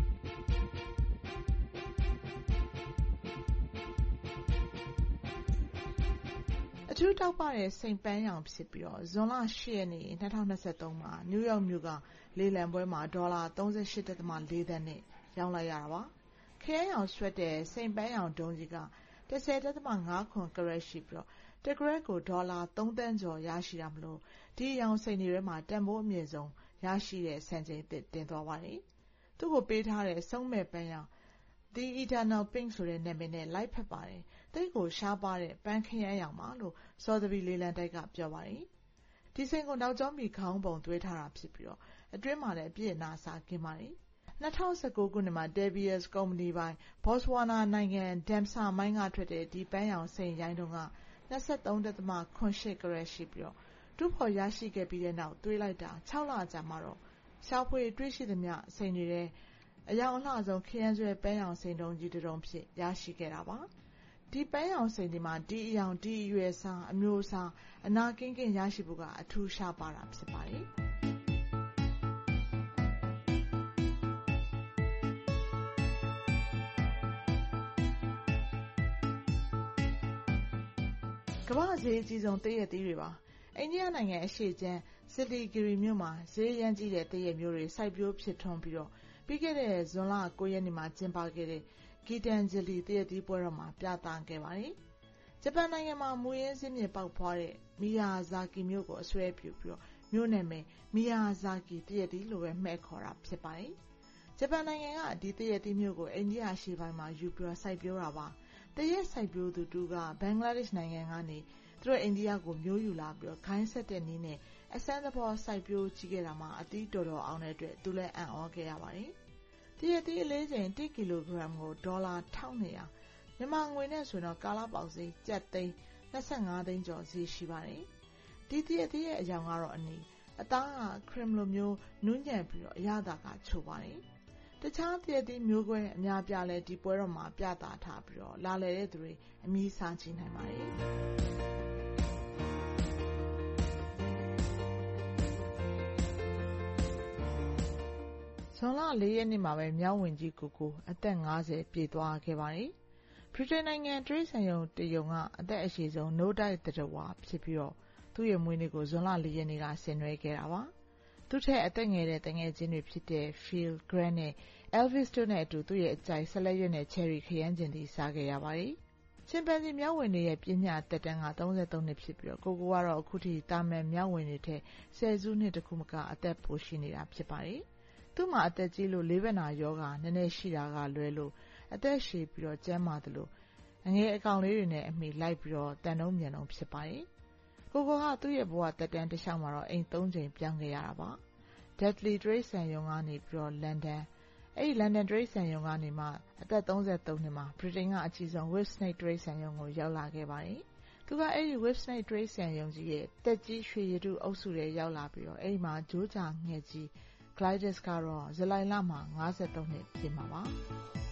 အထူးတောက်ပတဲ့စိန်ပန်းရောင်ဖြစ်ပြီးဇွန်လ10 ရက်နေ့2023မှာနယူးယောက်မြို့ကလေလံပွဲမှာဒေါ်လာ 38.4 သန်းနဲ့ရောင်းလိုက်ရတာပါ။ခရမ်းရောင်ဆွတ်တဲ့စိန်ပန်းရောင်ဒုံးကြီးက 10.57 ကရက်ရှိပြီးတကရက်ကိုဒေါ်လာ 3 သန်းကျော်ရရှိတာမလို့ဒီရောင်စိန်တွေထဲမှာတန်ဖိုးအမြင့်ဆုံးရရှိတဲ့စံချိန်သစ်တင်သွားပါတယ်။သူ့ကိုပေးထားတဲ့ဆုံးမဲ့ပန်းရောင် The Eternal Pink ဆိုတဲ့နာမည်နဲ့လိုက်ဖက်ပါတယ်။တိတ်ကိုရှားပါတဲ့ပန်းခရမ်းရောင်ပါလို့စော်သဘီလေလံတိုက်ကပြောပါတယ်။ဒီစိန်ကိုနောက်ကျောင်းမီခေါင်းပုံသွေးထားတာဖြစ်ပြီးအတွင်းမှာလည်းအပြည့်အနာစာကင်းပါတယ်။2019 ခုနှစ်မှာ De Beers ကုမ္ပဏီပိုင် Botswana နိုင်ငံ Damsa မိုင်းကထွက်တဲ့ဒီပန်းရောင်စိန်ရိုင်းတုံးက 23.78 ကရက်ရှိပြီးတူးဖော်ရရှိခဲ့ပြီးတဲ့နောက်သွေးလိုက်တာ6 လကြာမှာတော့ရှာဖွေတွေ့ရှိသမျှစိန်တွေထဲအယောင်အလှဆုံးခရမ်းဆွဲပန်းရောင်စိန်တုံးကြီးတစ်တုံးဖြစ်ရရှိခဲ့တာပါ။ဒီပန်းရောင်စိန်ဒီမှာဒီအယောင်ဒီအရွယ်စားအမျိုးအစားအနာကင်းကင်းရရှိဖို့ကအထူးရှားပါတာဖြစ်ပါတယ်။ကမ္ဘာ့ဈေးအကြီးဆုံးသရက်သီးတွေပါ။အိန္ဒိယနိုင်ငံအရှေ့ခြမ်းဆစ်လီဂရီမြို့မှာဈေးရမ်းကြီးတဲ့သရက်မျိုးတွေစိုက်ပျိုးဖြစ်ထွန်းပြီးခဲ့တဲ့ဇွန်လ9 ရက်နေ့မှာကျင်းပခဲ့တဲ့ဂီတန်ဂျလီသရက်သီးပွဲတော်မှာပြသခဲ့ပါတယ်။ဂျပန်နိုင်ငံမှာမူရင်းဇင်းမြစ်ပေါက်ဖွားတဲ့မီယာဇာကီမြို့ကိုအစွဲပြုပြီးမြို့နာမည်မီယာဇာကီသရက်သီးလို့ပဲမှဲ့ခေါ်တာဖြစ်ပါတယ်။ဂျပန်နိုင်ငံကဒီသရက်သီးမျိုးကိုအိန္ဒိယအရှေ့ပိုင်းမှာယူပြီးစိုက်ပျိုးတာပါ။သရက်စိုက်ပျိုးသူတူကဘင်္ဂလားဒေ့ရှ်နိုင်ငံကနေသူတို့အိန္ဒိယကိုမျိုးယူလာပြီးခိုင်းဆက်တဲ့နည်းနဲ့အစမ်းသဘောစိုက်ပျိုးကြည့်ခဲ့တာမှာအသီးတော်တော်အောင်တဲ့အတွက်သူလည်းအံ့ဩခဲ့ရပါတယ်။သရက်သီးအလေးချိန်1 ကီလိုဂရမ်ကိုဒေါ်လာ1200မြန်မာငွေနဲ့ဆိုရင်ကာလပေါက်ဈေးကျပ်သိန်း25 သိန်းကျော်ဈေးရှိပါတယ်။ဒီသရက်သီးရဲ့အရောင်ကတော့အနီအသားကခရမ်လိုမျိုးနူးညံ့ပြီးအရသာကချိုပါတယ်။တခြားသရက်သီးမျိုးကွဲအများပြားလဲဒီပွဲတော်မှာပြသထားပြီးလာလည်တဲ့သူတွေအမီးစားကြည့်နိုင်ပါတယ်။ဇွန်လ4 ရက်နေ့မှာပဲမြောက်ဝင်ကြီးကိုအသက်50ပြည့်သွားခဲ့ပါတယ်။ဗြိတိန်နိုင်ငံတရိတ်ဆန်ယုံတရုံကအသက်အရှည်ဆုံးနိုးတိုက်သတ္တဝါဖြစ်ပြီးသူ့ရဲ့မွေးနေ့ကိုဇွန်လ4 ရက်နေ့ကဆင်နွှဲခဲ့တာပါ။သူ့ထက်အသက်ငယ်တဲ့တငယ်ချင်းတွေဖြစ်တဲ့ Phil, Grant နဲ့ Elvis တို့နဲ့အတူသူ့ရဲ့အကြိုက်ဆက်လက်ရွက်နဲ့ Cherry ခရမ်းကျင်သီးစားခဲ့ရပါတယ်။ချင်ပန်ဇီမျောက်ဝင်းတွေရဲ့ပညာသက်တမ်းက33နှစ်ဖြစ်ပြီးကိုကတော့အခုထိတာမန်မျောက်ဝင်းတွေထက်10 စုနှစ်တခုမကအသက်ပိုရှိနေတာဖြစ်ပါတယ်။သူ့မှာအသက်ကြီးလို့လေးဘက်နာယောဂနည်းနည်းရှိတာကလွဲလို့အသက်ရှည်ပြီးကျန်းမာသလိုအငယ်အကောင်လေးတွေနဲ့အမိလိုက်ပြီးတန်တုံးမြန်တုံးဖြစ်ပါတယ်။ကိုကသူ့ရဲ့ဘဝသက်တမ်းတစ်လျှောက်မှာတော့အိမ်3 ချိန်ပြောင်းခဲ့ရတာပါ။ Dudley တရိတ်ဆန်ယုံကနေပြီးလန်ဒန်လန်ဒန်တရိတ်ဆန်ယုံကနေမှအသက်33နှစ်မှာဗြိတိန်ကအကြီးဆုံး Whip Snake တရိတ်ဆန်ယုံကိုရောက်လာခဲ့ပါတယ်။သူကWhip Snake တရိတ်ဆန်ယုံကြီးရဲ့တက်ကြီးရွှေရတုအုပ်စုထဲရောက်လာပြီးမှာဂျိုးကြာငှက်ကြီး Gladys ကတော့ဇူလိုင်လမှာ53နှစ်ပြည့်မှာပါ။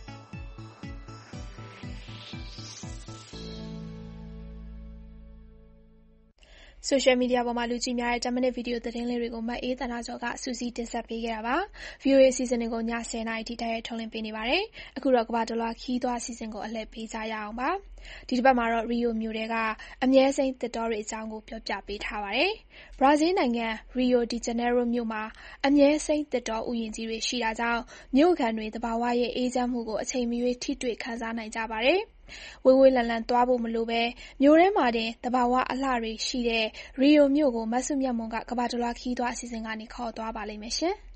ဆိုရှယ်မီဒီယာပေါ်မှာလူကြည့်များတဲ့10မိနစ်ဗီဒီယိုသတင်းလေးတွေကိုမအေးသန္တာကျော်ကစူးစီးတင်ဆက်ပေးခဲ့တာပါ။ VOA အစီအစဉ်တွေကိုည10:00 နာရီထိတိုက်ရိုက်ထုတ်လွှင့်ပေးနေပါတယ်။အခုတော့ကမ္ဘာတလွှားခီးသွွားအစီအစဉ်ကိုအလှည့်ပေးကြရအောင်ပါ။ဒီတစ်ပတ်မှာတော့ရီယိုမြို့ထဲကအမြဲစိမ်းသစ်တောတွေအကြောင်းကိုပြောပြပေးထားပါတယ်။ဘရာဇီးနိုင်ငံရီယိုဒီဂျနေရိုမြို့မှာအမြဲစိမ်းသစ်တောဥယျာဉ်ကြီးတွေရှိတာကြောင့်မြို့ခံတွေသဘာဝရဲ့အေးချမ်းမှုကိုအချိန်မရွေးထိတွေ့ခံစားနိုင်ကြပါတယ်။ဝေးဝေးလံလံသွားဖို့မလိုပဲမြို့ထဲမှာတင်သဘာဝအလှတွေရှိတဲ့ရီယိုမြို့ကိုမဆုမြတ်မွန်ကကမ္ဘာတလွှားခီးသွွားအစီအစဉ်ကနေခေါ်သွားပါလိမ့်မယ်ရှင်။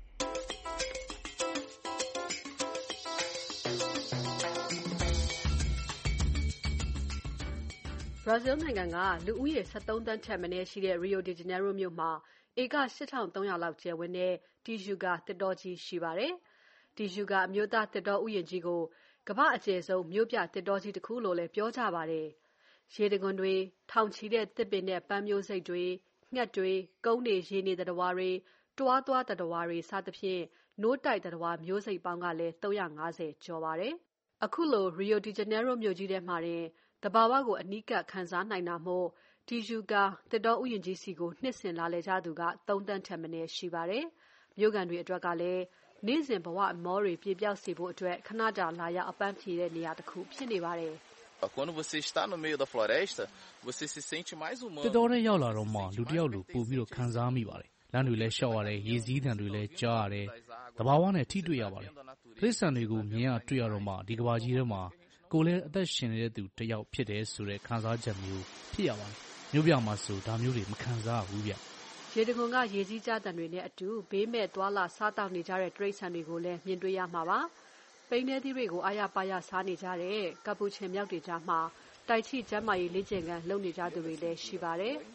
ဘရာဇီးနိုင်ငံကလူဦးရေ13 သန်းထက်မနည်းရှိတဲ့ရီယိုဒီဂျနေရိုမြို့မှာဧက 8,300 လောက်ကျယ်ဝန်းတဲ့တီဂျူကာသစ်တောကြီးရှိပါတယ်။တီဂျူကာအမျိုးသားသစ်တောဥယျာဉ်ကြီးကိုကမ္ဘာအကျယ်ဆုံးမြို့ပြသစ်တောကြီးတစ်ခုလို့လည်းပြောကြပါတယ်။ရေတံခွန်တွေ၊ထောင်ချီတဲ့သစ်ပင်နဲ့ပန်းမျိုးစိတ်တွေ၊ငှက်တွေ၊ကုန်းနေရေနေသတ္တဝါတွေ၊တွားသွားသတ္တဝါတွေစသဖြင့်နို့တိုက်သတ္တဝါမျိုးစိတ်ပေါင်းကလည်း350ကျော်ပါတယ်။အခုလိုရီယိုဒီဂျနေရိုမြို့ကြီးထဲမှာတင်သဘာဝကိုအနီးကပ်ခံစားနိုင်တာမို့တီဂျူကာသစ်တောဥယျာဉ်ကြီးစီကိုနှစ်စဉ်လာလည်ကြသူက3 သန်းထက်မနည်းရှိပါတယ်။မြို့ခံတွေအတွက်ကလည်းနေ့စဉ်ဘဝအမောတွေပြေပျောက်စေဖို့အတွက်ခဏတာလာရောက်အပန်းဖြေတဲ့နေရာတစ်ခုဖြစ်နေပါတယ်။ Quando você está no meio da floresta, você se sente mais humano. သစ်တောထဲရောက်လာတော့မှလူတစ်ယောက်လိုပိုပြီးခံစားမိပါတယ်။လမ်းတွေလည်းလျှောက်ရတယ်၊ရေစီးသံတွေလည်းကြားရတယ်။သဘာဝနဲ့ထိတွေ့ရပါတယ်။တိရစ္ဆာန်တွေကိုမြင်ရတွေ့ရတော့မှဒီကမ္ဘာကြီးထဲမှာကိုယ်လည်းအသက်ရှင်နေတဲ့သူတစ်ယောက်ဖြစ်တယ်ဆိုတဲ့ခံစားချက်မျိုးဖြစ်ရပါတယ်။မြို့ပြမှာဆိုဒါမျိုးတွေမခံစားရဘူးဗျ။ရေတံခွန်ကရေစီးကြသံတွေနဲ့အတူဘေးမဲ့သွားလာစားတောက်နေကြတဲ့တိရစ္ဆာန်တွေကိုလည်းမြင်တွေ့ရမှာပါ။ပိန်းထဲသီးတွေကိုအာရပါရစားနေကြတဲ့ကပူချင်မြောက်တွေကြားမှာတိုက်ချိကျန်းမာရေးလေ့ကျင့်ခန်းလုပ်နေကြသူတွေလည်းရှိပါတယ်။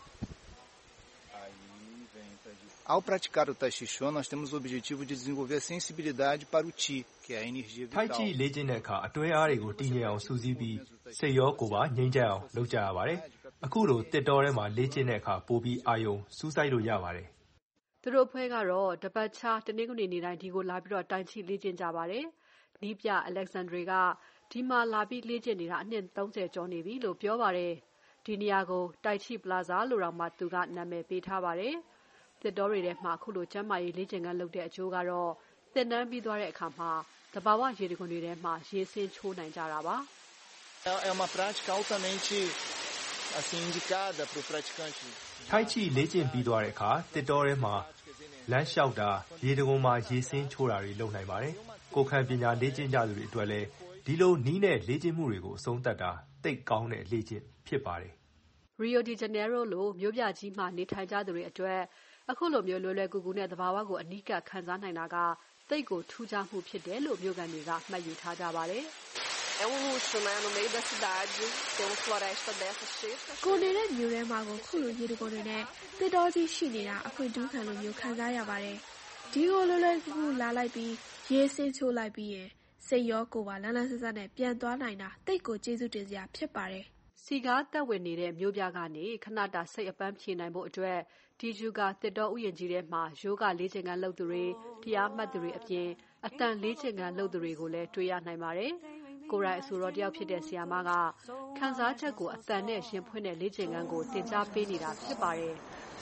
Ao praticar o Tai Chi Chuan, nós temos o objetivo de desenvolver a sensibilidade para o Qi, que é a energia vital. Tai Chi လေ့ကျင့်တဲ့အခါအတွဲအားတွေကိုတည်ငြိမ်အောင်စူးစီးပြီးစိတ်ရောကိုယ်ပါငြိမ်ချမ်းအောင်လုပ်ကြရပါတယ်။အခုလိုတစ်တောထဲမှာလေ့ကျင့်တဲ့အခါပိုပြီးအာရုံစူးစိုက်လို့ရပါတယ်။သူတို့အဖွဲ့ကတော့တပတ်ခြားတနင်္ဂနွေနေ့တိုင်းဒီကိုလာပြီးတိုင်ချိလေ့ကျင့်ကြပါတယ်။နီးပြ Alexandre ကဒီမှာလာပြီးလေ့ကျင့်နေတာအနှစ်30ကျော်နေပြီလို့ပြောပါတယ်။ဒီနေရာကိုတိုင်ချိပလာဇာလို့တောင်မှသူကနာမည်ပေးထားပါတယ်။သစ်တောတွေထဲမှာအခုလိုကျန်းမာရေးလေ့ကျင့်ခန်းလုပ်တဲ့အကျိုးကတော့သင်တန်းပြီးသွားတဲ့အခါမှာသဘာဝရေတံခွန်တွေထဲမှာရေဆင်းချိုးနိုင်ကြတာပါ။ É uma prática altamente assim indicada para o praticante. Tai Chi လေ့ကျင့်ပြီးသွားတဲ့အခါသစ်တောထဲမှာလမ်းလျှောက်တာရေတံခွန်မှာရေဆင်းချိုးတာတွေလုပ်နိုင်ပါတယ်။ကိုယ်ခံပညာလေ့ကျင့်ကြသူတွေအတွက်လည်းဒီလိုနည်းနဲ့လေ့ကျင့်မှုတွေကိုအဆုံးသတ်တာသိပ်ကောင်းတဲ့လေ့ကျင့်ဖြစ်ပါတယ်။ Rio de Janeiro လို့မြို့ပြကြီးမှာနေထိုင်ကြသူတွေအတွက်အခုလိုမျိုးလွယ်လွယ်ကူကူနဲ့သဘာဝကိုအနီးကပ်ခံစားနိုင်တာကသိပ်ကိုထူးခြားမှုဖြစ်တယ်လို့မြို့ကန်တွေကမှတ်ယူထားကြပါတယ်။ É luxo, né, no meio da cidade, ter uma floresta dessa cheia. ကိုနေတဲ့မြို့ထဲမှာကိုခုလိုရေတံခွန်တွေနဲ့သစ်တောကြီးရှိနေတာအခွင့်ထူးခံလို့မျိုးခံစားရပါတယ်။ဒီကိုလွယ်လွယ်ကူကူလာလိုက်ပြီးရေဆင်းချိုးလိုက်ပြီးရင်စိတ်ရောကိုယ်ပါလန်းလန်းဆန်းဆန်းနဲ့ပြန်သွားနိုင်တာသိပ်ကိုကျေးဇူးတင်စရာဖြစ်ပါတယ်။စီကားတက်ဝင်နေတဲ့မြို့ပြကနေခဏတာစိတ်အပန်းဖြေနိုင်ဖို့အတွက်တီဂျူကာသစ်တောဥယျာဉ်ကြီးထဲမှာယောဂလေ့ကျင့်ခန်းလုပ်သူတွေတရားမှတ်သူတွေအပြင်အတန်လေ့ကျင့်ခန်းလုပ်သူတွေကိုလည်းတွေ့ရနိုင်ပါတယ်။ကိုယ်တိုင်အဆိုတော်တယောက်ဖြစ်တဲ့ဆရာမကခံစားချက်ကိုအတန်နဲ့ရင်ဖွင့်တဲ့လေ့ကျင့်ခန်းကိုသင်ကြားပေးနေတာဖြစ်ပါတယ်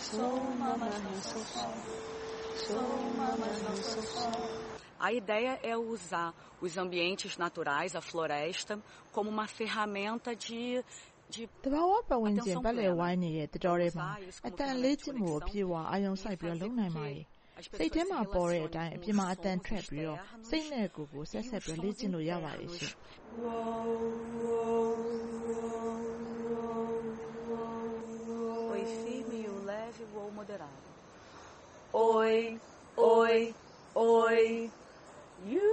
A ideia é usar os ambientes naturais, a floresta, como uma ferramenta de သဘာဝပတ်ဝန်းကျင်ပတ်လည်ဝိုင်းနေတဲ့သစ်တောထဲမှာအတန်လေ့ကျင့်မှုကိုပြေဝအာရုံစိုက်ပြီးလုပ်နိုင်ပါတယ်စိတ်ထဲမှာပေါ်တဲ့အတိုင်းအပြင်မှာအတန်ထွက်ပြီးတော့စိတ်နဲ့ကိုယ်ကိုဆက်ပြီးလေ့ကျင့်လို့ရပါတယ်ရှင်။ Oi firme e o leve voo moderado. Oi, oi, oi. You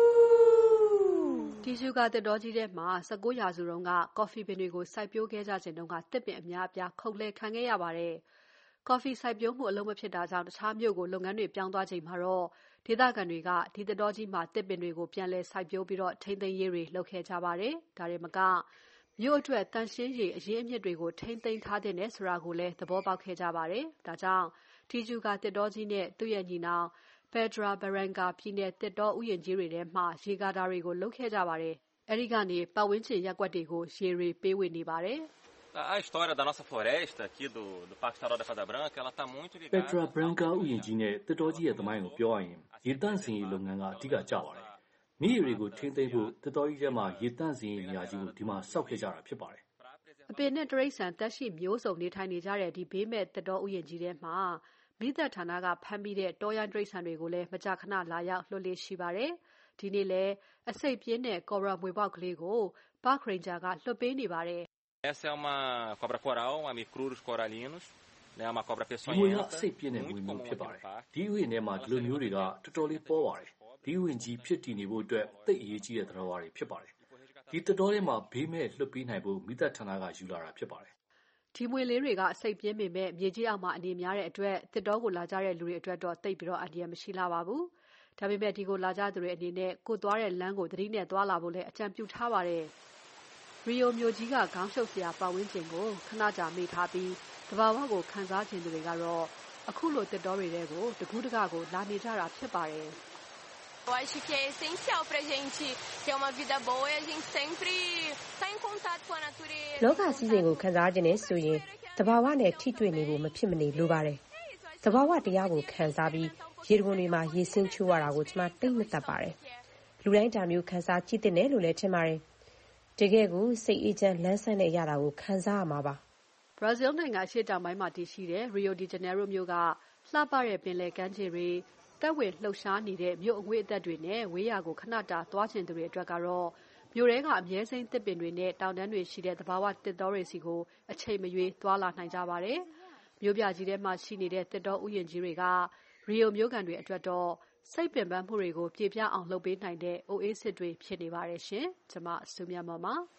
တီရှူကတစ်တော်ကြီးထဲမှာ19ရာစုတုန်းကကော်ဖီပင်တွေကိုစိုက်ပျိုးခဲ့ကြစဉ်တုန်းကတစ်ပင်အများအပြားခုတ်လှဲခံခဲ့ရပါတယ်။ကော်ဖီစိုက်ပျိုးမှုအလုံးမဖြစ်တာကြောင့်တခြားမြို့ကိုလုပ်ငန်းတွေပြောင်းသွားချိန်မှာတော့ဒေသခံတွေကဒီတစ်တော်ကြီးမှာတစ်ပင်တွေကိုပြန်လည်စိုက်ပျိုးပြီးတော့ထိန်းသိမ်းရေးတွေလုပ်ခဲ့ကြပါတယ်။ဒါတွေမကမြို့အတွက်တန်ရှင်းရေးအရင်းအမြစ်တွေကိုထိန်းသိမ်းထားတဲ့ဆိုတာကိုလည်းသဘောပေါက်ခဲ့ကြပါတယ်။ဒါကြောင့်တီရှူကတစ်တော်ကြီးနဲ့သူ့ရဲ့ညီနောင်Pedra Barranca ပြည်နယ်တစ်တောဥယျာဉ်ကြီးတွေထဲမှာရေကာတာတွေကိုလုပ်ခဲ့ကြပါတယ်။အဲဒီကနေပတ်ဝန်းကျင်ရပ်ကွက်တွေကိုရေတွေပေးဝေနေပါတယ်။ A história da nossa floresta aqui do Parque Estadual da Fada Branca, ela está muito ligada. Pedra Barranca ဥယျာဉ်ကြီးနဲ့တစ်တောကြီးရဲ့သမိုင်းကိုပြောရရင်ရေတန့်စင်ရေးလုပ်ငန်းကအဓိကကျပါတယ်။မြစ်ရေတွေကိုထိန်းသိမ်းဖို့တစ်တောကြီးထဲမှာရေတန့်စင်ရေးနေရာကြီးကိုဒီမှာစောက်ခဲ့ကြတာဖြစ်ပါတယ်။အပင်နဲ့တိရစ္ဆာန်သက်ရှိမျိုးစုံနေထိုင်နေကြတဲ့ဒီဘေးမဲ့တစ်တောဥယျာဉ်ကြီးထဲမှာမိသက်ဌာနကဖမ်းပြီးတဲ့တောရိုင်းတိရစ္ဆာန်တွေကိုလည်းမကြာခဏလာရောက်လွှတ်လေးရှိပါတယ်။ဒီနေ့လည်းအစိတ်ပြင်းတဲ့ကော်ရာမွေပေါက်ကလေးကို Park Ranger ကလွှတ်ပေးနေပါတယ်။ Essa é uma cobra coral, uma Micrurus coralinos, né, uma cobra peçonhenta. ဒီမွေကအစိတ်ပြင်းတဲ့မွေမျိုးဖြစ်ပါတယ်။ဒီဥယျာဉ်ထဲမှာဒီလိုမျိုးတွေကတော်တော်လေးပေါ်ပါတယ်။ဒီဥယျာဉ်ကြီးဖြစ်တည်နေဖို့အတွက်သိပ်အရေးကြီးတဲ့သတ္တဝါတွေဖြစ်ပါတယ်။ဒီတစ်တောထဲမှာဘေးမဲ့လွှတ်ပေးနိုင်ဖို့မိသက်ဌာနကယူလာတာဖြစ်ပါတယ်ဒီမွေလေးတွေကအစိတ်ပြင်းပေမဲ့မြေကြီးအောက်မှာအနေများတဲ့အတွက်တစ်တောကိုလာကြတဲ့လူတွေအတွက်တော့တိတ်ပြီးတော့အန္တရာယ်မရှိလာပါဘူး။ဒါပေမဲ့ဒီကိုလာကြသူတွေအနေနဲ့ကိုသွားတဲ့လမ်းကိုသတိနဲ့သွားလာဖို့လည်းအကြံပြုထားပါတယ်။ရီယိုမြို့ကြီးကခေါင်းရှုပ်စရာပတ်ဝန်းကျင်ကိုခဏကြာမေ့ထားပြီးသဘာဝကိုခံစားခြင်းတွေကတော့အခုလိုတစ်တောတွေထဲကိုတကူးတကကိုလာနေကြတာဖြစ်ပါတယ်။ Eu acho que é essencial pra gente ter uma vida boa e a gente sempre tá em contato com a natureza. လောကစည်းစိမ်ကိုခံစားခြင်းနဲ့ဆိုရင်သဘာဝနဲ့ထိတွေ့နေဖို့မဖြစ်မနေလိုပါတယ်။သဘာဝတရားကိုခံစားပြီးရေတံခွန်တွေမှာရေစင်းချိုးရတာကိုကျွန်မတိတ်မတတ်ပါတယ်။လူတိုင်းဒါမျိုးခံစားကြည့်တဲ့လို့လည်းထင်ပါတယ်။တကယ်ကိုစိတ်အေးချမ်းလန်းဆန်းတဲ့ရတာကိုခံစားရမှာပါ။ ဘရာဇီးနိုင်ငံအရှေ့တောင်ပိုင်းမှာတည်ရှိတဲ့ Rio de Janeiro မြို့ကလှပတဲ့ပင်လယ်ကမ်းခြေတွေတက်ဝင်လှုပ်ရှားနေတဲ့မြို့အငွေ့အသက်တွေနဲ့ဝေးရာကိုခဏတာသွားချင်သူတွေအတွက်ကတော့မြို့ထဲကအမြဲစိမ်းသစ်ပင်တွေနဲ့တောင်တန်းတွေရှိတဲ့သဘာဝတစ်တောတွေစီကိုအချိန်မရွေးသွားလာနိုင်ကြပါတယ်။မြို့ပြကြီးထဲမှာရှိနေတဲ့တစ်တောဥယျာဉ်ကြီးတွေကရီယိုမြို့ကန်တွေအတွက်တော့စိတ်ပင်ပန်းမှုတွေကိုပြေပြအောင်လုပ်ပေးနိုင်တဲ့အိုအေးစစ်တွေဖြစ်နေပါတယ်ရှင်။ကျွန်မစုမြတ်မော်ပါ။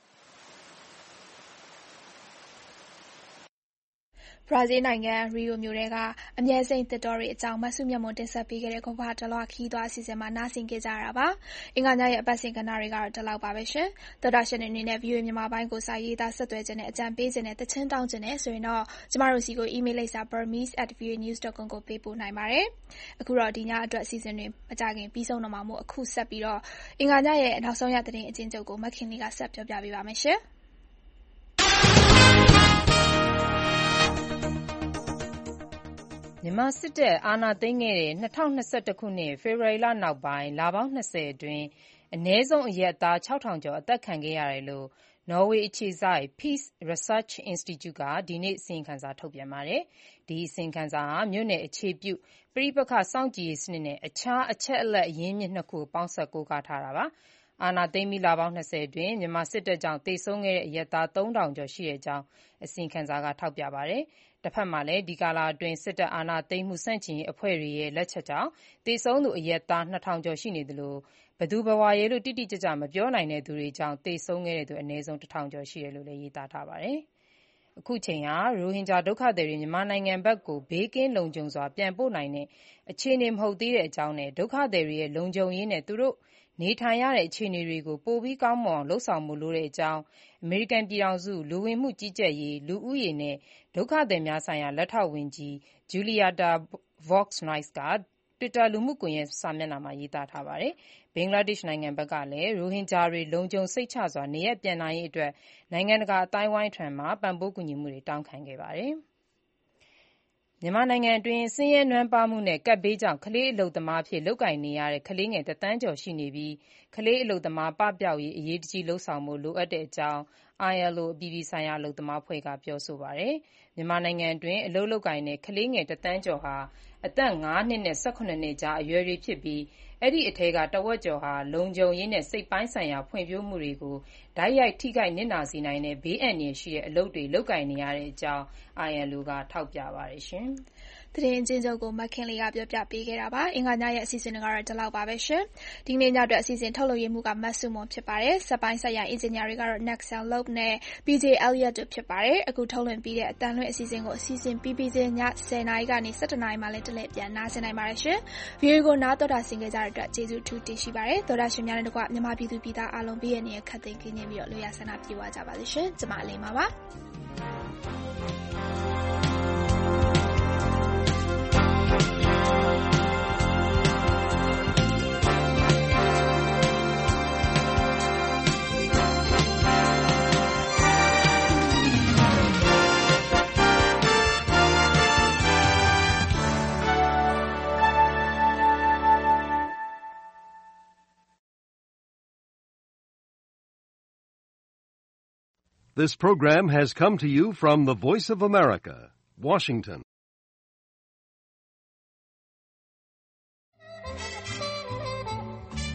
ဘရာဇီးနိုင်ငံရီယိုမြို့ထဲကအမြဲစိမ်းသစ်တောတွေအကြောင်းမဆုမြတ်မွန်တင်ဆက်ပေးခဲ့တဲ့ကမ္ဘာတလွှာခီးသွားအစီအစဉ်မှာနားဆင်ကြကြရတာပါ။အင်္ဂါညရဲ့အပတ်စဉ်ကဏ္ဍတွေကတော့ဒီလောက်ပါပဲရှင်။သောတာရှင်တွေအနေနဲ့ VOA မြန်မာပိုင်းကိုစာရေးသားဆက်သွယ်ခြင်းနဲ့အကြံပေးခြင်းနဲ့တခြင်းတောင်းခြင်းနဲ့ဆိုရင်တော့ကျမတို့စီကို email လိပ်စာ burmese@voanews.com ကိုပေးပို့နိုင်ပါတယ်။အခုတော့ဒီညအတွက်အစီအစဉ်တွေမကြခင်ပြီးဆုံးတော့မှာမို့အခုဆက်ပြီးတော့အင်္ဂါညရဲ့နောက်ဆုံးရသတင်းအကျဉ်းချုပ်ကိုမခင်လေးကဆက်ပြောပြပေးပါမယ်ရှင်။မြန်မာစစ်တပ်အာဏာသိမ်းခဲ့တဲ့2021ခုနှစ်ဖေဖော်ဝါရီလနောက်ပိုင်းလပေါင်း20အတွင်းအနည်းဆုံးအရပ်သား 6,000 ကျော်အသတ်ခံခဲ့ရတယ်လို့နော်ဝေအခြေစိုက် Peace Research Institute ကဒီနေ့အစီရင်ခံစာထုတ်ပြန်ပါတယ်။ဒီအစီရင်ခံစာဟာမြို့နယ်အခြေပြုပဋိပက္ခစောင့်ကြည့်ရေးစနစ်နဲ့အခြားအချက်အလက်အရင်းမြစ်နှစ်ခုပေါင်းစပ်ကိုးကားထားတာပါ။အာဏာသိမ်းပြီးလပေါင်း20အတွင်းမြန်မာစစ်တပ်ကြောင့်သေဆုံးခဲ့တဲ့အရပ်သား 3,000 ကျော်ရှိတဲ့အကြောင်းအစီရင်ခံစာကထောက်ပြပါတယ်။တစ်ဖက်မှာလည်းဒီကာလအတွင်းစစ်တပ်အာဏာသိမ်းမှုဆန့်ကျင်ရေးအဖွဲ့တွေရဲ့လက်ချက်ကြောင့်သေဆုံးသူအရပ်သား 2,000 ကျော်ရှိနေသလိုဘယ်သူဘယ်ဝါရဲလို့တိတိကျကျမပြောနိုင်တဲ့သူတွေကြောင့်သေဆုံးခဲ့တဲ့သူအနည်းဆုံး 1,000 ကျော်ရှိတယ်လို့လည်းရေးသားထားပါတယ်။အခုချိန်ဟာရိုဟင်ဂျာဒုက္ခသည်တွေမြန်မာနိုင်ငံဘက်ကိုဘေးကင်းလုံခြုံစွာပြန်ပို့နိုင်တဲ့အခြေအနေမဟုတ်သေးတဲ့အကြောင်းနဲ့ဒုက္ခသည်တွေရဲ့လုံခြုံရေးနဲ့သူတို့နေထိုင်ရတဲ့အခြေအနေတွေကိုပိုပြီးကောင်းမွန်အောင်လုပ်ဆောင်မှုလိုတဲ့အကြောင်းအမေရိကန်ပြည်ထောင်စုလူဝင်မှုကြီးကြပ်ရေးလူဦးရေနဲ့ဒုက္ခသည်များဆိုင်ရာလက်ထောက်ဝန်ကြီး Julieta Vox-Noyes က Twitter လူမှုကွန်ရက်စာမျက်နှာမှာရေးသားထားပါတယ်။ဘင်္ဂလားဒေ့ရှ်နိုင်ငံဘက်ကလည်းရိုဟင်ဂျာတွေလုံခြုံစိတ်ချစွာနေရပ်ပြန်နိုင်ရေးအတွက်နိုင်ငံတကာအသိုင်းအဝိုင်းထံမှပံ့ပိုးကူညီမှုတွေတောင်းခံခဲ့ပါတယ်။မြန်မာနိုင်ငံအတွင်းဆင်းရဲနွမ်းပါးမှုနဲ့ကပ်ဘေးကြောင့်ကလေးအလုပ်သမားအဖြစ်လုပ်ကိုင်နေရတဲ့ကလေးငယ်1 သန်းကျော်ရှိနေပြီးကလေးအလုပ်သမားပပျောက်ရေးအရေးတကြီးလုပ်ဆောင်ဖို့လိုအပ်တဲ့အကြောင်း ILO အပြည်ပြည်ဆိုင်ရာအလုပ်သမားအဖွဲ့ကပြောဆိုပါတယ်။မြန်မာနိုင်ငံအတွင်းအလုပ်လုပ်ကိုင်တဲ့ကလေးငယ်1 သန်းကျော်ဟာအသက်5 နှစ်နဲ့18 နှစ်ကြားအရွယ်တွေဖြစ်ပြီးအဲဒီအထဲကတဝက်ကျော်ဟာလုံခြုံရေးနဲ့စိတ်ပိုင်းဆိုင်ရာဖွံ့ဖြိုးမှုတွေကိုတိုက်ရိုက်ထိခိုက်နစ်နာစေနိုင်တဲ့ဘေးအန္တရာယ်ရှိတဲ့အလုပ်တွေလုပ်ကိုင်နေရတဲ့အကြောင်း ILO ကထောက်ပြပါတယ်။သတင်းအကျဉ်းချုပ်ကိုမခင်လေးကပြောပြပေးခဲ့တာပါ။အင်္ဂါညရဲ့အစီအစဉ်တွေကတော့ဒီလောက်ပါပဲရှင်။ဒီကနေ့ညအတွက်အစီအစဉ်ထုတ်လုပ်ရမှုကမတ်စုမွန်ဖြစ်ပါတယ်။စက်ပိုင်းဆိုင်ရာအင်ဂျင်နီယာတွေကတော့ Nexel Lope နဲ့ PJ Elliott တို့ဖြစ်ပါတယ်။အခုထုတ်လွှင့်ပြီးတဲ့အတန်လွှင့်အစီအစဉ်ကိုအစီအစဉ်ပြီးချင်းည10 နာရီကနေ17 နာရီမှလည်းတလဲပြန်နားဆင်နိုင်ပါတယ်ရှင်။ VOA ကိုနားတော်တာဆင်ကြတဲ့အတွက်ကျေးဇူးထူးတင်ရှိပါတယ်။တော်တာရှင်များနဲ့တကွမြန်မာပြည်သူပြည်သားအားလုံးဘေးရန်ရဲ့ခတ်သိမ်းခင်းပြီးတော့လူရဆန္ဒပြေဝကြပါလိမ့်ရှင်။ကျွန်မအလိမ္မာပါ။ This program has come to you from the Voice of America, Washington.